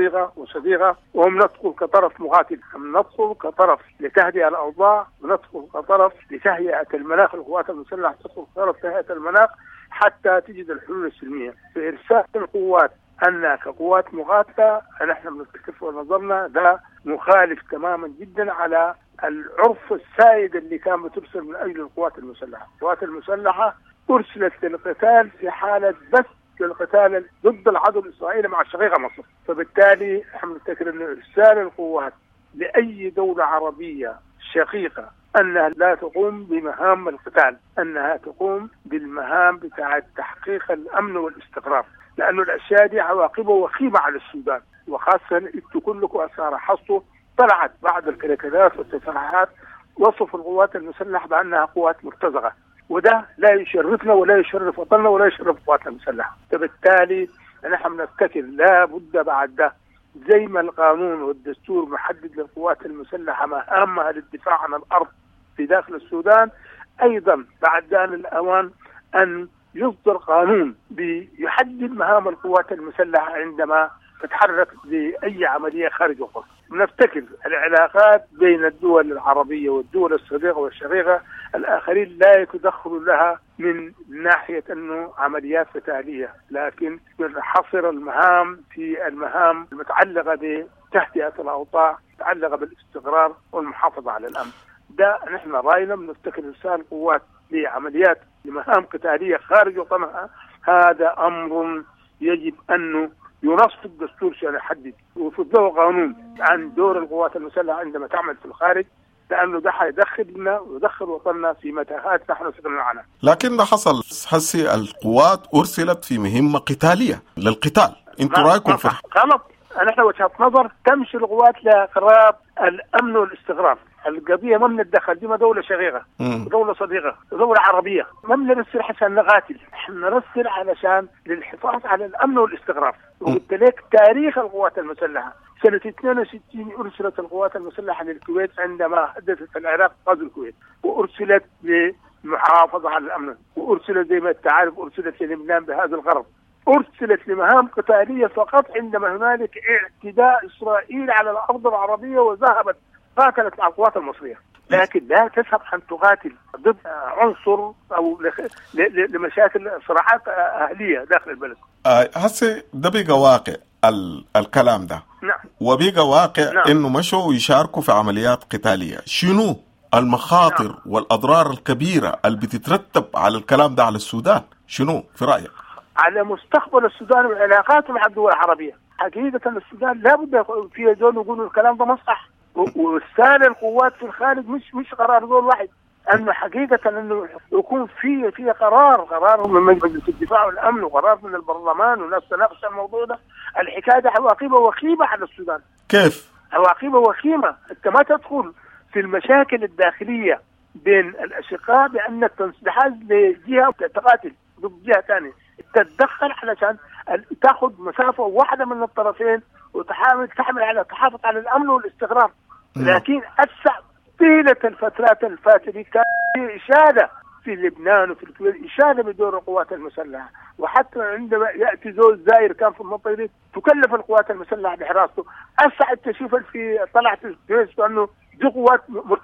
صديقة وهم ندخل كطرف مقاتل، هم ندخل كطرف لتهدئة الأوضاع وندخل كطرف لتهيئة المناخ. القوات المسلحة تدخل كطرف تهيئة المناخ حتى تجد الحلول السلمية. في إرسال القوات أنها كقوات مقاتلة نحن بنتكلم ونظرنا ده مخالف تماما جدا على العرف السائد اللي كان بترسل من أجل القوات المسلحة. القوات المسلحة أرسلت للقتال في حالة بس للقتال ضد العدو الإسرائيلي مع شقيقة مصر، فبالتالي نحن نفتكر أن إرسال القوات لأي دولة عربية شقيقة أنها لا تقوم بمهام القتال، أنها تقوم بالمهام بتاعة تحقيق الأمن والاستقرار، لأن الأشياء دي عواقبه وخيمة على السودان، وخاصة انتوا كلكم أسارة حصوا طلعت بعض الكاريكاتيرات والتصريحات وصف القوات المسلحة بأنها قوات مرتزقة، وده لا يشرفنا ولا يشرف وطننا ولا يشرف القوات المسلحة. فبالتالي نحن نفتكر لا بد بعد ده زي ما القانون والدستور محدد للقوات المسلحة مهامها للدفاع عن الأرض في داخل السودان، أيضا بعد آن الأوان أن يصدر قانون بيحدد مهام القوات المسلحة عندما تتحرك لأي عملية خارج القدس. نفتكر العلاقات بين الدول العربية والدول الصديقة والشقيقة الآخرين لا يتدخلوا لها من ناحية أنه عمليات قتالية، لكن ينحصر المهام في المهام المتعلقة بتهدئة الأوضاع، متعلقة بالاستقرار والمحافظة على الأمن. ده نحن رأينا بنفتكر إرسال قوات لعمليات لمهام قتالية خارج وطنها، هذا أمر يجب أنه ينص الدستور عشان يحدد ويفضله قانون عن دور القوات المسلحة عندما تعمل في الخارج، لأنه ده حيدخلنا ويدخل وطننا في متاهات نحن سكننا عنها. لكن ده حصل هسي القوات أرسلت في مهمة قتالية للقتال، انتوا رأيكم في غلط. نحن وجهة نظر تمشي القوات لأغراض الأمن والاستقرار، القضيه ما بنتدخل، دي ما دوله شقيقه، دوله صديقه، دوله عربيه، ما بنرسل عشان نقاتل، احنا نرسل علشان للحفاظ على الامن والاستقرار. وقلت لك تاريخ القوات المسلحه سنه 62 ارسلت القوات المسلحه للكويت عندما حدثت العراق غزو الكويت، وارسلت للمحافظه على الامن، وارسلت زي ما انت عارف ارسلت للبنان بهذا الغرب، أرسلت لمهام قتالية فقط عندما هنالك اعتداء إسرائيل على الأرض العربية وذهبت قاتلت مع القوات المصرية، لكن لا تذهب أن تقاتل ضد عنصر أو لمشاكل صراعات أهلية داخل البلد. هسه ده بيقى واقع الكلام ده. نعم. وبيقى واقع. نعم. إنه مشوا يشاركوا في عمليات قتالية. شنو المخاطر نعم. والأضرار الكبيرة اللي بتترتب على الكلام ده على السودان؟ شنو في رأيك؟ على مستقبل السودان وعلاقاته مع الدول العربية. حقيقة السودان لابد في دول يقولوا الكلام ده مصح، ورسالة القوات في الخارج مش قرار دول واحد، أنه حقيقة أنه يكون في قرار من مجلس الدفاع والأمن وقرار من البرلمان والناس تناقش الموضوع ده. الحكاية ده عواقبها وخيمة على السودان. كيف؟ عواقبها وخيمة. أنت ما تدخل في المشاكل الداخلية بين الأشقاء بأنك تنحاز لجهة وتقاتل ضد جهة ثانية، تتدخل علشان تاخذ مسافه واحده من الطرفين وتحاول تحافظ على الامن والاستقرار. لكن هسه طيله الفترات الفاتره كان في اشاده في لبنان وفي الكويت، اشاده بدور القوات المسلحه، وحتى عندما ياتي زول زاير كان في المنطقه دي تكلف القوات المسلحه بحراسته. هسه انت شوف في طلعت في انه دي قوات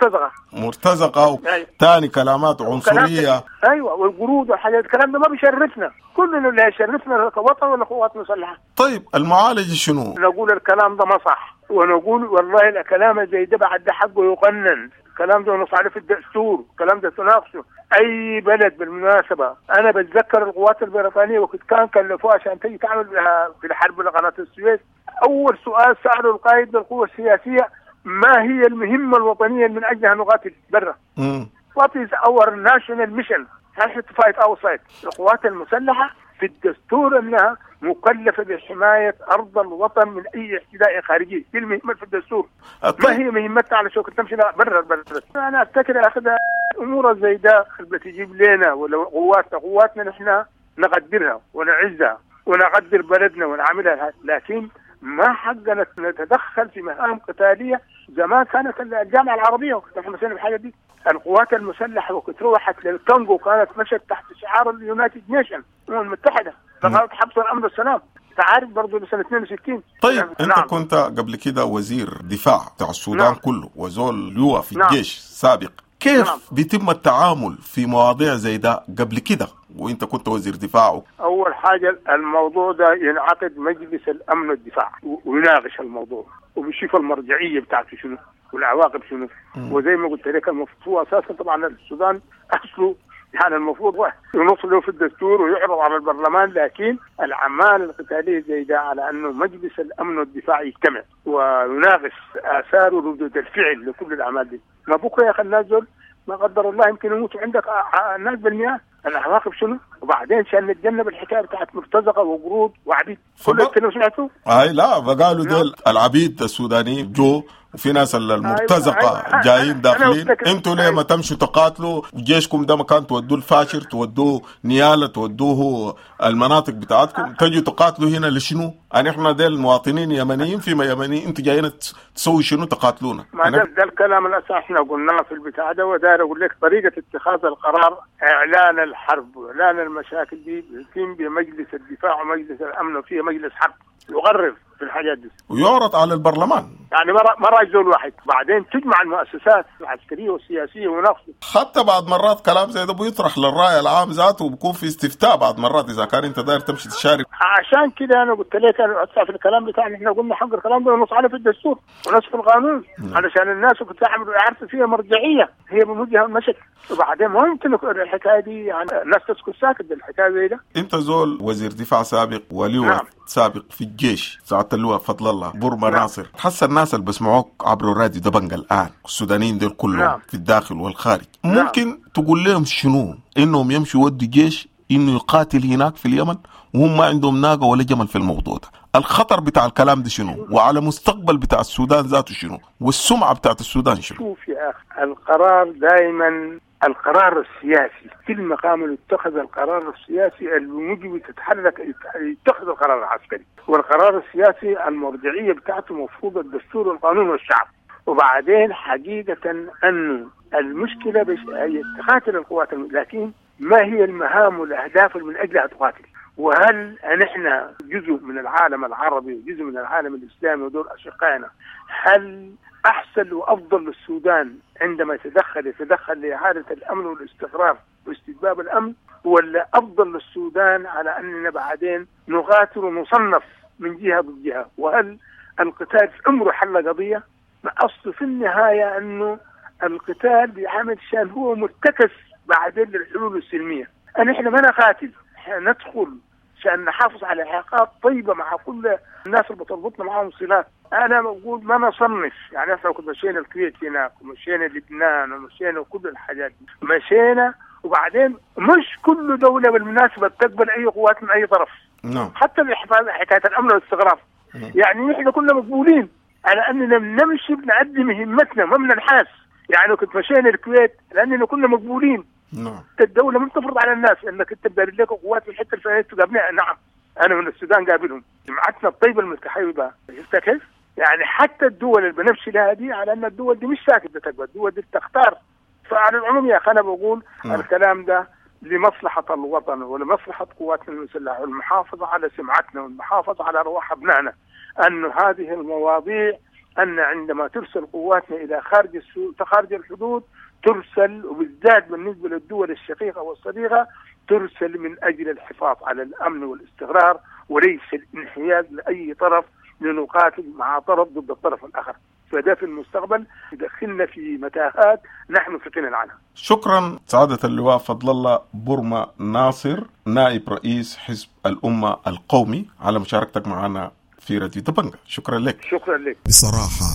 مرتزقه وثاني كلامات عنصريه. ايوه، والقرود والحاجات الكلام ده ما بيشرفنا، كلنا اللي يشرفنا كوطن ولا قوات مسلحه. طيب المعالجه شنو؟ نقول الكلام ده ما صح، ونقول والله الكلام زي ده بعد حقه يقنن، الكلام ده نص عليه في الدستور، الكلام ده تناقشه اي بلد. بالمناسبه انا بتذكر القوات البريطانيه وقت كان كلفوها عشان تيجي تعمل في الحرب لقناه السويس، اول سؤال ساله القائد للقوه السياسيه: ما هي المهمة الوطنية من أجلها نقاتل برا؟ What is our national mission? How to fight outside؟ القوات المسلحة في الدستور أنها مكلفة بحماية أرض الوطن من أي اعتداء خارجي، دي المهمة في الدستور. ما هي مهمتها على شو تمشي برا البلد؟ أنا أفتكر أخذ أمور زي ده بتجيب لنا ولا قواتنا نحن نقدرها ونعزها ونقدر بلدنا ونعملها، لكن ما حقنا نتدخل في مهام قتاليه. زمان كانت الجامعه العربيه وكنت احنا مسويين الحاجه دي، القوات المسلحه وكنت روحت للكونغو كانت مشت تحت شعار اليونايتد نيشن الامم المتحده، فقالت حبس الامن والسلام. تعرف برضه سنه 62. طيب انت كنت قبل كده وزير دفاع بتاع السودان كله وزول لواء في الجيش سابق، كيف بيتم التعامل في مواضيع زي ده قبل كده وانت كنت وزير دفاع؟ اول حاجه الموضوع ده ينعقد مجلس الامن والدفاع ويناقش الموضوع وبيشوف المرجعيه بتاعته شنو والعواقب شنو. وزي ما قلت لك المفروض اساسا طبعا السودان اصله يعني المفروض ينص في الدستور ويعرض على البرلمان، لكن الاعمال القتاليه زي ده على انه مجلس الامن والدفاع يجتمع ويناقش اثار وردود الفعل لكل الاعمال دي. ما بكره يا اخي الناس دول ما قدر الله يمكن يموتوا عندك الناس بالمياه، العواقب شنو؟ وبعدين عشان نتجنب الحكايه بتاعت مرتزقه وقرود وعبيد كل الكلام سمعتوه؟ لا فقالوا دول العبيد السودانيين جو وفي ناس المرتزقه جايين داخلين. انتوا ليه ما تمشوا تقاتلوا؟ جيشكم ده مكان تودوه الفاشر، تودوه نياله، تودوه المناطق بتاعتكم، تجوا تقاتلوا هنا لشنو؟ احنا ديل مواطنين يمنيين فيما يمنيين، انتوا جايين تسوي شنو؟ تقاتلونا. ما ده الكلام الاساسي احنا قلناه في البتاع ده، وداير اقول لك طريقه اتخاذ القرار اعلان الحرب واعلان المشاكل دي يتم بمجلس الدفاع ومجلس الامن، وفيه مجلس حرب يقرر في الحاجات دي ويعرض على البرلمان. يعني مرة زول واحد، بعدين تجمع المؤسسات العسكرية والسياسية ونفسه. حتى بعض مرات كلام زي ده بيطرح للرأي العام ذاته وبكون في استفتاء بعض مرات إذا كان أنت داير تمشي تشارك. عشان كده أنا قلت لك أنا في الكلام بتاعنا إحنا قلنا حق الكلام ده ونص عليه في الدستور ونص في القانون علشان الناس كنت يعرفوا فيها مرجعية هي بموجهة المشكل. وبعدين ما يمكن الحكاية دي يعني الناس تسكت ساكت بالحكاية زي ده. أنت زول وزير دفاع سابق ولواء سابق في الجيش، سعادة اللواء فضل الله برما ناصر، تحس الناس اللي بسمعوك عبر الراديو دبنجة الآن السودانيين دول كلهم في الداخل والخارج، ممكن تقول لهم شنو؟ إنهم يمشوا ودوا جيش إنه يقاتل هناك في اليمن وهم ما عندهم ناقة ولا جمل في الموضوع ده، الخطر بتاع الكلام ده شنو، وعلى مستقبل بتاع السودان ذاته شنو، والسمعة بتاعت السودان شنو؟ شوف يا أخي، القرار دائما القرار السياسي في المقام اللي اتخذ القرار السياسي المجري تتحرك يتخذ القرار العسكري، والقرار السياسي المرجعية بتاعته مفروض الدستور والقانون والشعب. وبعدين حقيقة أن المشكلة هي تقاتل القوات، لكن ما هي المهام والأهداف من أجلها تقاتل؟ وهل نحن جزء من العالم العربي وجزء من العالم الإسلامي ودول أشقائنا؟ هل أحسن وأفضل للسودان عندما يتدخل لإعادة الأمن والاستقرار واستتباب الأمن، ولا أفضل للسودان على أننا بعدين نقاتل ونصنف من جهة ضد جهة؟ وهل القتال عمره حل قضية؟ ما أصل في النهاية أنه القتال بيعمل شان هو مرتكز بعدين للحلول السلمية. نحن ما نقاتل، ندخل عشان نحافظ على علاقات طيبة مع كل الناس اللي بتربطنا معهم صلات. أنا بقول ما نصنف، يعني احنا كنا مشينا الكويت هناك ومشينا لبنان ومشينا كل الحاجات دي، مشينا وبعدين مش كل دولة بالمناسبة تقبل أي قوات من أي طرف. حتى حكاية الأمن والاستقرار. يعني نحن كنا مقبولين على أننا نمشي بنأدي مهمتنا ما بننحاس. يعني كنت مشينا الكويت لأننا كنا مقبولين. الدولة ما تفرض على الناس انك انت بدار لك قوات في الحته الفلانيه تقابلها. نعم انا من السودان قابلهم، جماعتنا الطيبه المتحيبه. شفت كيف؟ يعني حتى الدول اللي بنمشي لها دي على ان الدول دي مش ساكته تقبل، الدول دي بتختار. فعلى العموم يا اخي انا بقول الكلام ده لمصلحه الوطن ولمصلحه قواتنا المسلحه والمحافظه على سمعتنا والمحافظه على ارواح ابنائنا، ان هذه المواضيع ان عندما ترسل قواتنا الى خارج الحدود ترسل، وبالذات بالنسبة للدول الشقيقة والصديقة ترسل من أجل الحفاظ على الأمن والاستقرار، وليس الانحياز لأي طرف لنقاتل مع طرف ضد الطرف الآخر. فده في المستقبل يدخلنا في متاهات نحن في غنى عنها. شكرا سعادة اللواء فضل الله بورما ناصر، نائب رئيس حزب الأمة القومي، على مشاركتك معنا في راديو دبنجة. شكرا لك. شكرا لك. بصراحة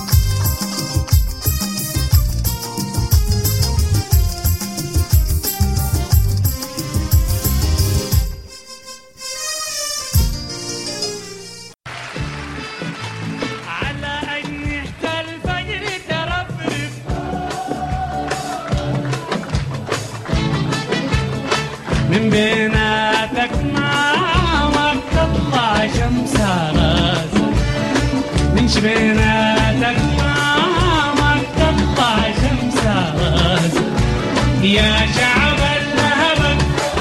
من بيناتك ما تطلع شمس راسك، من بيناتك ما تطلع شمس راسك يا شعب الهبل.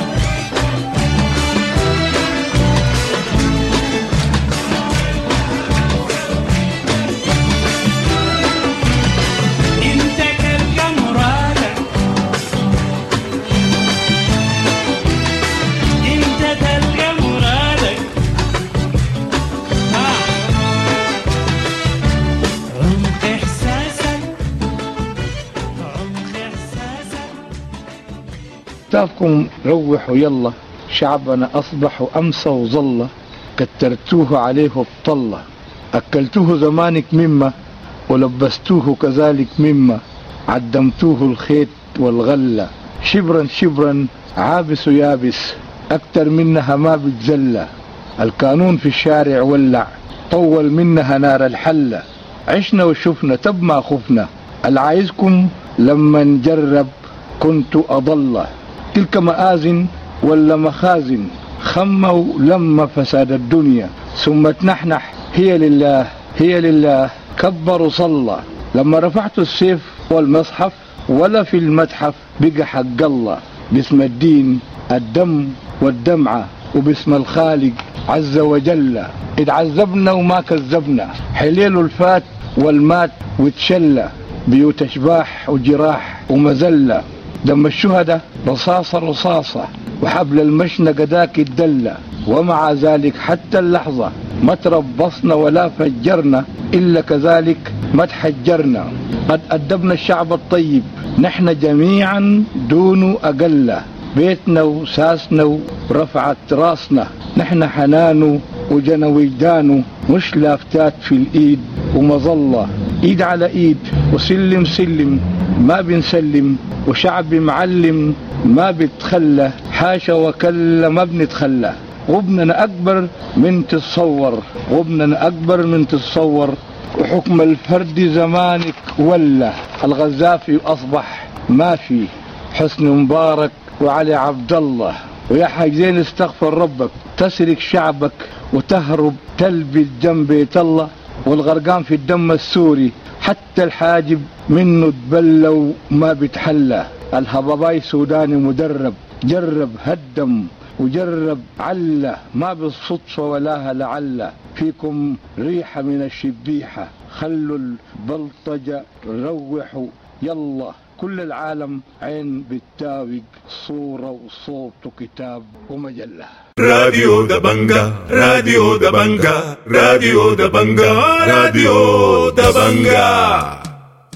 انت تلقى مرادك، كتابكم روحوا يلا، شعبنا أصبح أمس وظل، كترتوه عليه الطلة، أكلتوه زمانك مما ولبستوه كذلك مما، عدمتوه الخيط والغلة، شبرا شبرا عابس يابس، أكتر منها ما بتزلى، القانون في الشارع ولع، طول منها نار الحلة، عشنا وشفنا تب ما خفنا، العايزكم لما نجرب كنت أضل، تلك مآذن ولا مخازن، خموا لما فساد الدنيا، ثم تنحنح هي لله هي لله، كبر وصلى، لما رفعت السيف والمصحف ولا في المتحف بقى حق الله، باسم الدين الدم والدمعة وباسم الخالق عز وجل، إذ عذبنا وما كذبنا، حليل الفات والمات وتشلى، بيوت اشباح وجراح ومزلة، دم الشهداء رصاصة رصاصة، وحبل المشنقة ذاك الدلة، ومع ذلك حتى اللحظة ما تربصنا ولا فجرنا، إلا كذلك ما تحجرنا، قد أدبنا الشعب الطيب نحن جميعا دون أقل، بيتنا وساسنا ورفعت راسنا، نحن حنانه وجنا وجدانه، مش لافتات في الإيد ومظلة، إيد على إيد وسلم سلم ما بنسلم، وشعب معلم ما بتخلى، حاشا وكلا ما بنتخلى، غبننا أكبر من تتصور، غبننا أكبر من تتصور. وحكم الفرد زمانك ولا الغزافي أصبح ما في. حسني مبارك وعلي عبد الله ويا حاج زين استغفر ربك، تسرق شعبك وتهرب تلبي الدم بيت الله، والغرقان في الدم السوري حتى الحاجب منه تبلوا ما بيتحلى. الهباباي سوداني مدرب، جرب هدم وجرب علة، ما بالصدفة ولاها لعل. فيكم ريحة من الشبيحة، خلوا البلطجة روحوا يلا. كل العالم عين بتاوق، صورة وصوت وكتاب ومجلة. راديو دبنجا، راديو دبنجا، راديو دبنجا، راديو دبنجا.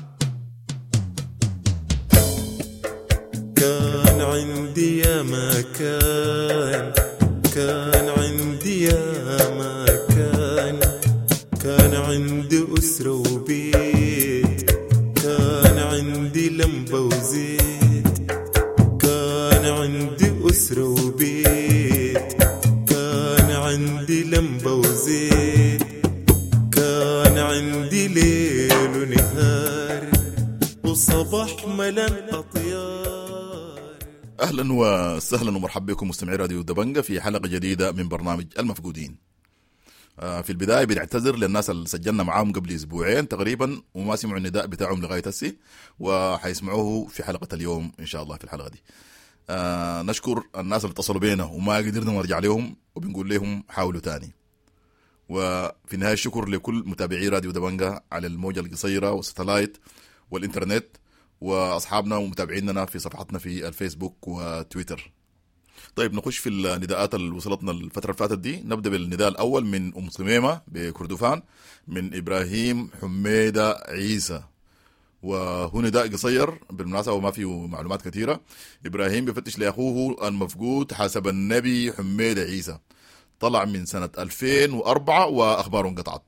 كان عندي يا مكان، كان عندي يا مكان، كان عندي أسرة وبيت، كان عندي لمبة وزيت، كان عندي أسرة وبيت، كان عندي لمبة وزيت، كان عندي ليل ونهار وصباح ملان أطيار. أهلا وسهلا ومرحبا بكم مستمعي راديو دبنجا في حلقة جديدة من برنامج المفقودين. في البداية بنعتذر للناس اللي سجلنا معاهم قبل أسبوعين تقريبا وما سمعوا النداء بتاعهم لغاية هسي، وحيسمعوه في حلقة اليوم إن شاء الله. في الحلقة دي نشكر الناس اللي اتصلوا بينا وما قدرنا نرجع لهم، وبنقول لهم حاولوا تاني. وفي النهاية الشكر لكل متابعي راديو دبنجا على الموجة القصيرة والستلايت والإنترنت، وأصحابنا ومتابعيننا في صفحتنا في الفيسبوك وتويتر. طيب نخش في النداءات اللي وصلتنا الفترة اللي فاتت دي. نبدأ بالنداء الأول من أم سميمة بكردفان من إبراهيم حميدة عيسى، وهو نداء قصير بالمناسبة وما فيه معلومات كثيرة. إبراهيم بيفتش لأخوه المفقود حسب النبي حميدة عيسى، طلع من سنة 2004 وأخباره انقطعت.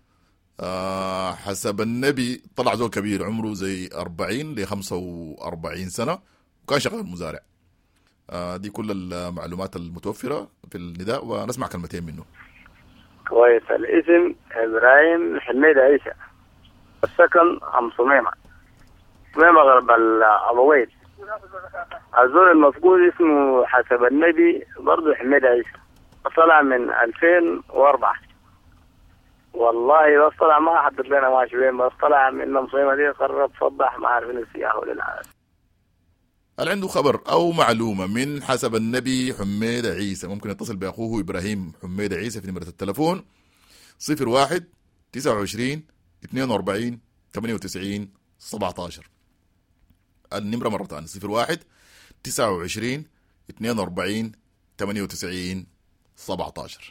حسب النبي طلع زول كبير عمره زي 40 ل 45 سنة، وكان شغال مزارع. دي كل المعلومات المتوفرة في النداء، ونسمع كلمتين منه. كويس. الاسم إبراهيم حميد عيسى، السكن أم سميمة، سميمة غرب الأبوين. الزول المفقود اسمه حسب النبي برضو حميد عيسى، طلع من 2004. والله بس طلع ما حدد لنا ماشي وين، بس طلع من مصيمة دي قرب صبح ما عارفين السياحة ولا العالم. هل عنده خبر أو معلومة من حسب النبي حميدة عيسى ممكن يتصل بأخوه إبراهيم حميدة عيسى في نمرة التلفون 01 29 42 98 17. النمرة مرة ثانية 01 29 42 98 17.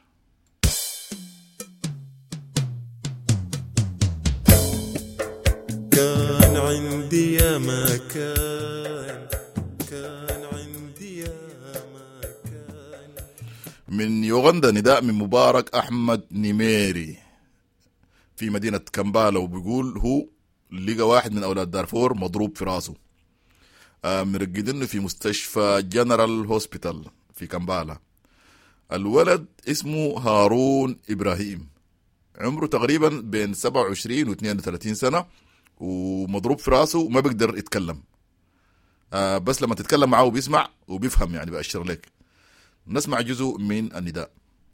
كان عندي يا مكان، كان عندي يا مكان. من يوغندا نداء من مبارك أحمد نيميري في مدينة كمبالا، وبيقول هو لقى واحد من أولاد دارفور مضروب في راسه، مرقدينه في مستشفى جنرال هوسبيتال في كمبالا. الولد اسمه هارون إبراهيم، عمره تقريبا بين 27 و 32 سنة، ومضروب في راسه وما بيقدر يتكلم، بس لما تتكلم معه بيسمع وبيفهم، يعني بأشر لك. نسمع جزء من النداء.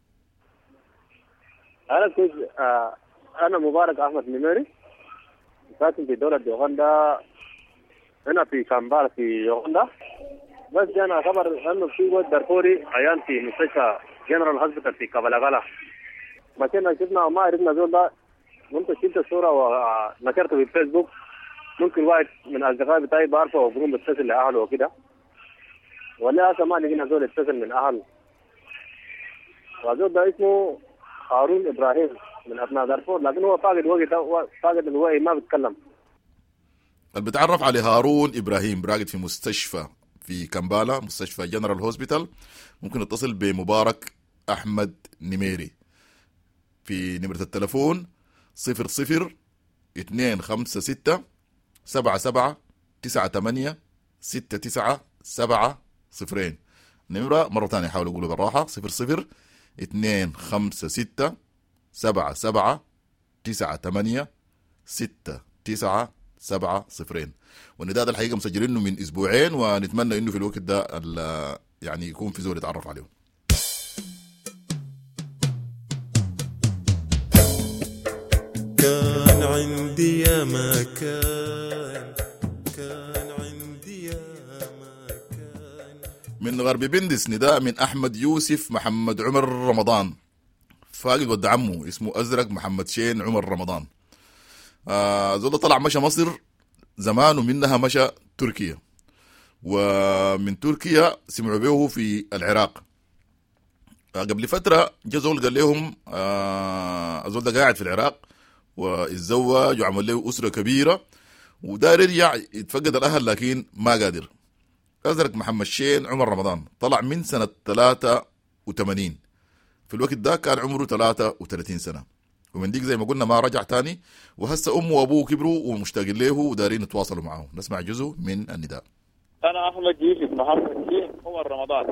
أنا مبارك أحمد نيميري، ساكن في دولة يوغندا، هنا في كامبالا في يوغندا. بس جانا خبر أنه في ولد دارفوري عيان في مستشفى جنرال هوسبيتال في كابالاغالا. مشينا شفنا وما عرفنا زول ده، ممكن شلت الصورة ونشرته في الفيسبوك. ممكن واحد من أصدقائي بتاعي بعرفه وبقوم بتصل لأهله وكده، ولا هسه ما لقينا زول يتصل من أهله. وزول ده اسمه هارون إبراهيم من أبناء دارفور، لكن هو فاقد وقت، فاقد الوعي، ما بيتكلم. اللي بتعرف على هارون إبراهيم راقد في مستشفى في كمبالا، مستشفى جنرال هوسبيتال. ممكن يتصل بمبارك أحمد نيميري في نمرة التلفون 00 256 77 98 69 70. النمرة مرة ثانية حاول أقوله بالراحة 00-256-77-98-69-0. والنداء ده الحقيقة مسجلينه من أسبوعين، ونتمنى إنه في الوقت ده يعني يكون في زول يتعرف عليه. كان عندي يا ما كان عندي يا ما كان. من غرب بندس نداء من أحمد يوسف محمد عمر رمضان، فاقد ود عمه اسمه أزرق محمد شين عمر رمضان. زول طلع مشى مصر زمان، ومنها مشى تركيا، ومن تركيا سمعوا به في العراق. قبل فترة جا زول قال لهم زول ده قاعد في العراق واتزوج وعمل له أسرة كبيرة ودار يرجع يتفقد الأهل لكن ما قادر. أزرق محمد شين عمر رمضان طلع من سنة 83، في الوقت ده كان عمره 33 سنة، ومن ديك زي ما قلنا ما رجع تاني، وهسه أمه وأبوه كبروا ومشتاقين له ودارين يتواصلوا معه. نسمع جزء من النداء. أنا أحمد يوسف محمد شين عمر رمضان،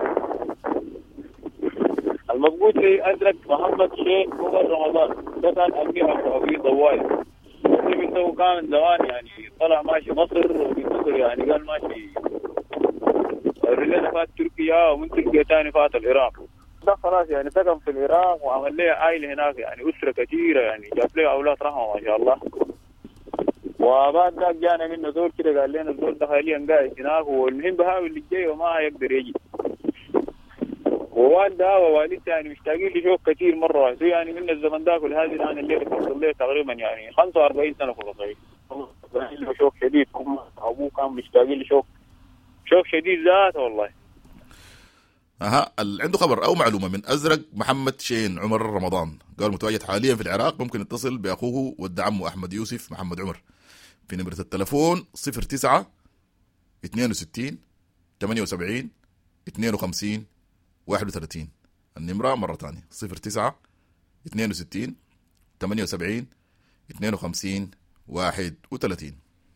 المبعوث لي أزرق محمد شين عمر رمضان، ده كان أمير أبي ضواي. بنته كان زمان يعني طلع ماشي مصر، ومن مصر يعني قال ماشي الرجال فات تركيا، ومن تركيا تاني فات العراق. ده خلاص يعني سكن في العراق وعمل لي عائلة هناك، يعني أسرة كثيرة، يعني جاب لي أولاد رحمة ما شاء الله. وبعد ذاك جانا منه زول كده قال لنا الزول ده حاليا قاعد هناك، والمهم بحاول اللي جاي وما يقدر يجي. ووالدها ووالدتها يعني مشتاقين لشوق كثير مرة، يعني من الزمن ذاك ولهذه الآن الليلة توصل لي تقريبا يعني 45 سنة كل صحيح. له شوق شديد، أبوه كان مشتاقين لشوق شديد ذاته والله. عنده خبر أو معلومة من أزرق محمد شين عمر رمضان، قال متواجد حاليا في العراق، ممكن يتصل بأخوه ود عمه أحمد يوسف محمد عمر في نمرة التلفون 09-52-78-52-31. النمرة مرة ثانية 09-52-78-52-31.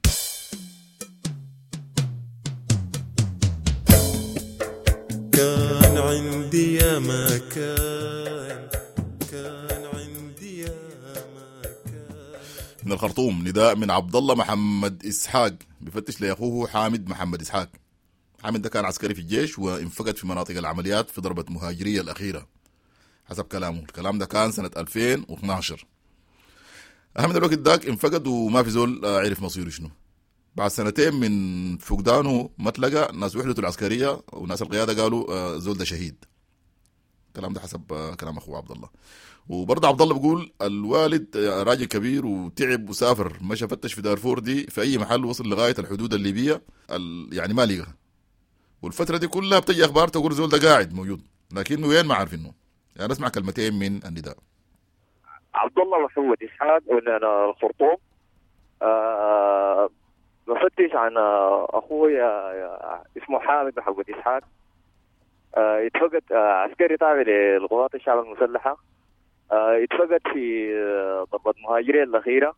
كان عندي يا ما كان عندي يا ما كان. من الخرطوم نداء من عبد الله محمد إسحاق، بفتش لأخوه حامد محمد إسحاق. حامد ده كان عسكري في الجيش وانفقد في مناطق العمليات في ضربة مهاجرية الأخيرة حسب كلامه. الكلام ده كان سنة 2012. أحمد الوقت داك انفقد وما في زول عرف مصيره شنو. بعد سنتين من فقدانه ما تلقى ناس وحدته العسكرية وناس القيادة قالوا زول ده شهيد. الكلام ده حسب كلام أخوه عبد الله. وبرضه عبد الله بيقول الوالد راجل كبير وتعب وسافر، مشى فتش في دارفور دي في أي محل، وصل لغاية الحدود الليبية يعني ما لقى. والفترة دي كلها بتجي أخبار تقول زول ده قاعد موجود، لكن وين ما عارفينه. يعني نسمع كلمتين من النداء. عبد الله محمد إسحاق من الخرطوم. بفتش عن أخويا اسمه حامد محمد إسحاق، يتفقد عسكري تابع للقوات الشعب المسلحة، يتفقد في ضربة مهاجرين الأخيرة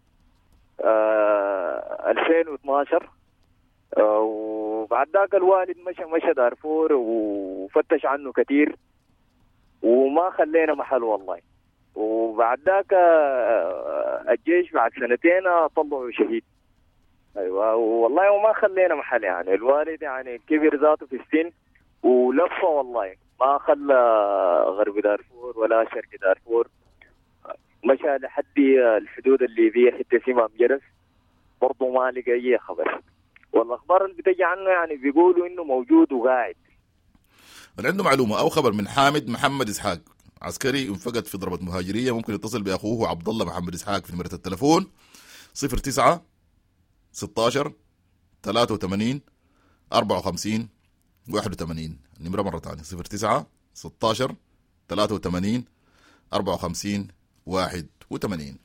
2012. وبعد ذاك الوالد مشى دارفور وفتش عنه كثير وما خلينا محل والله. وبعد ذاك الجيش بعد سنتين طلعوا شهيد. ايوه والله وما خلينا محل، يعني الوالد يعني كبر ذاته في السن ولفه والله، ما خلى غرب دارفور ولا شرق دارفور، مشى لحد الحدود الليبيه حتى سمام جرس برضه ما لقى اي خبر. والاخبار اللي بتجي عنه يعني بيقولوا انه موجود وقاعد. اللي عنده معلومه او خبر من حامد محمد اسحاق عسكري انفقد في ضربه مهاجريه، ممكن يتصل باخوه عبد الله محمد اسحاق في نمره التلفون 09 16 83 54 81. النمره مره ثانيه 09 16 83 54 81.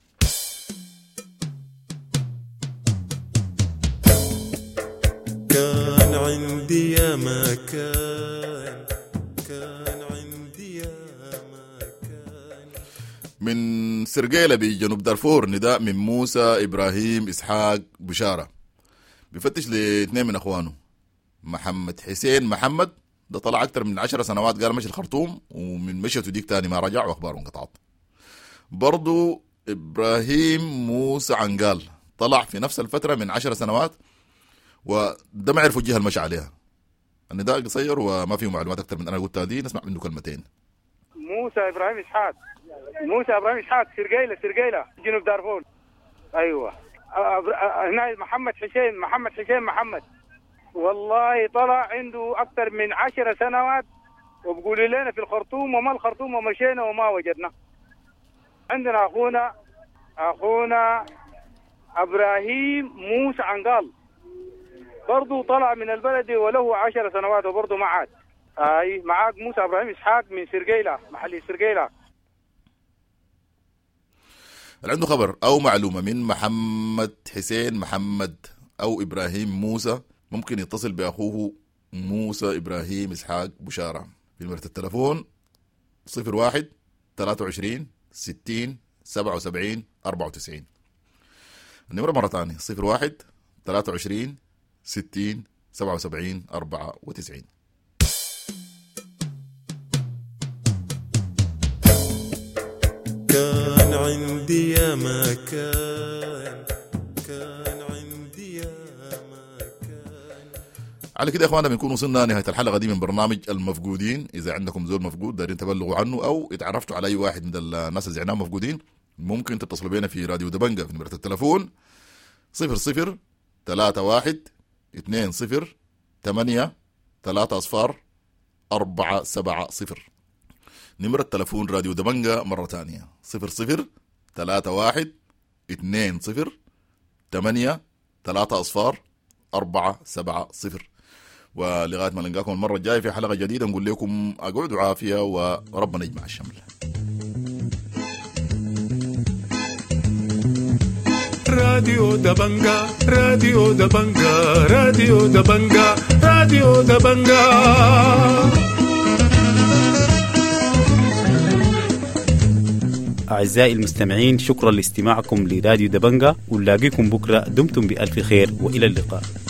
كان عندي يا ما كان عندي يا ما كان. من سرقيلة بجنوب دارفور نداء من موسى إبراهيم إسحاق بشارة، بفتش لاثنين من أخوانه محمد حسين محمد ده طلع أكثر من 10 سنوات، قال مشي الخرطوم ومن مشيته ديك تاني ما رجع وأخباره انقطعت. برضو إبراهيم موسى عنقال طلع في نفس الفترة من 10 سنوات، وده ما عرفوا الجهة المشي عليها. النداء قصير وما فيه معلومات أكثر من أنا قلتها دي، نسمع منه كلمتين. موسى إبراهيم إسحاق، موسى إبراهيم إسحاق، سرقيلة جنوب دارفور. أيوة. هنا محمد حسين، والله طلع عنده أكثر من 10 سنوات، وبقولوا لنا في الخرطوم وما الخرطوم ومشينا وما وجدنا. عندنا أخونا إبراهيم موسى عنقال برضو طلع من البلد وله 10 سنوات وبرضو ما عاد. معاك موسى إبراهيم إسحاق من سرقيلة، محل سرقيلة. اللي عنده خبر أو معلومة من محمد حسين محمد أو إبراهيم موسى ممكن يتصل بأخوه موسى إبراهيم إسحاق بشارة في نمرة التلفون 01 23 60 77 94. النمرة مرة ثانية 01 23 60 77 94. كان عندي يا ما كان عندي يا ما كان. على كده يا اخوانا بنكون وصلنا نهاية الحلقة دي من برنامج المفقودين. إذا عندكم زول مفقود دارين تبلغوا عنه أو اتعرفتوا على أي واحد من الناس اللي زعناهم مفقودين، ممكن تتصلوا بينا في راديو دبنجة في نمرة التلفون 00 31 20 8 3 أصفار 470. نمرة التلفون راديو دبنجة مرة ثانية 00 31 20 8 3 أصفار 470. ولغاية ما نلقاكم المرة الجاية في حلقة جديدة نقول لكم أقعدوا عافية وربنا يجمع الشمل. راديو دبنجة راديو دبنجة راديو دبنجة راديو دبنجة. أعزائي المستمعين، شكرا لاستماعكم لراديو دبنجة، ونلاقيكم بكرة. دمتم بألف خير وإلى اللقاء.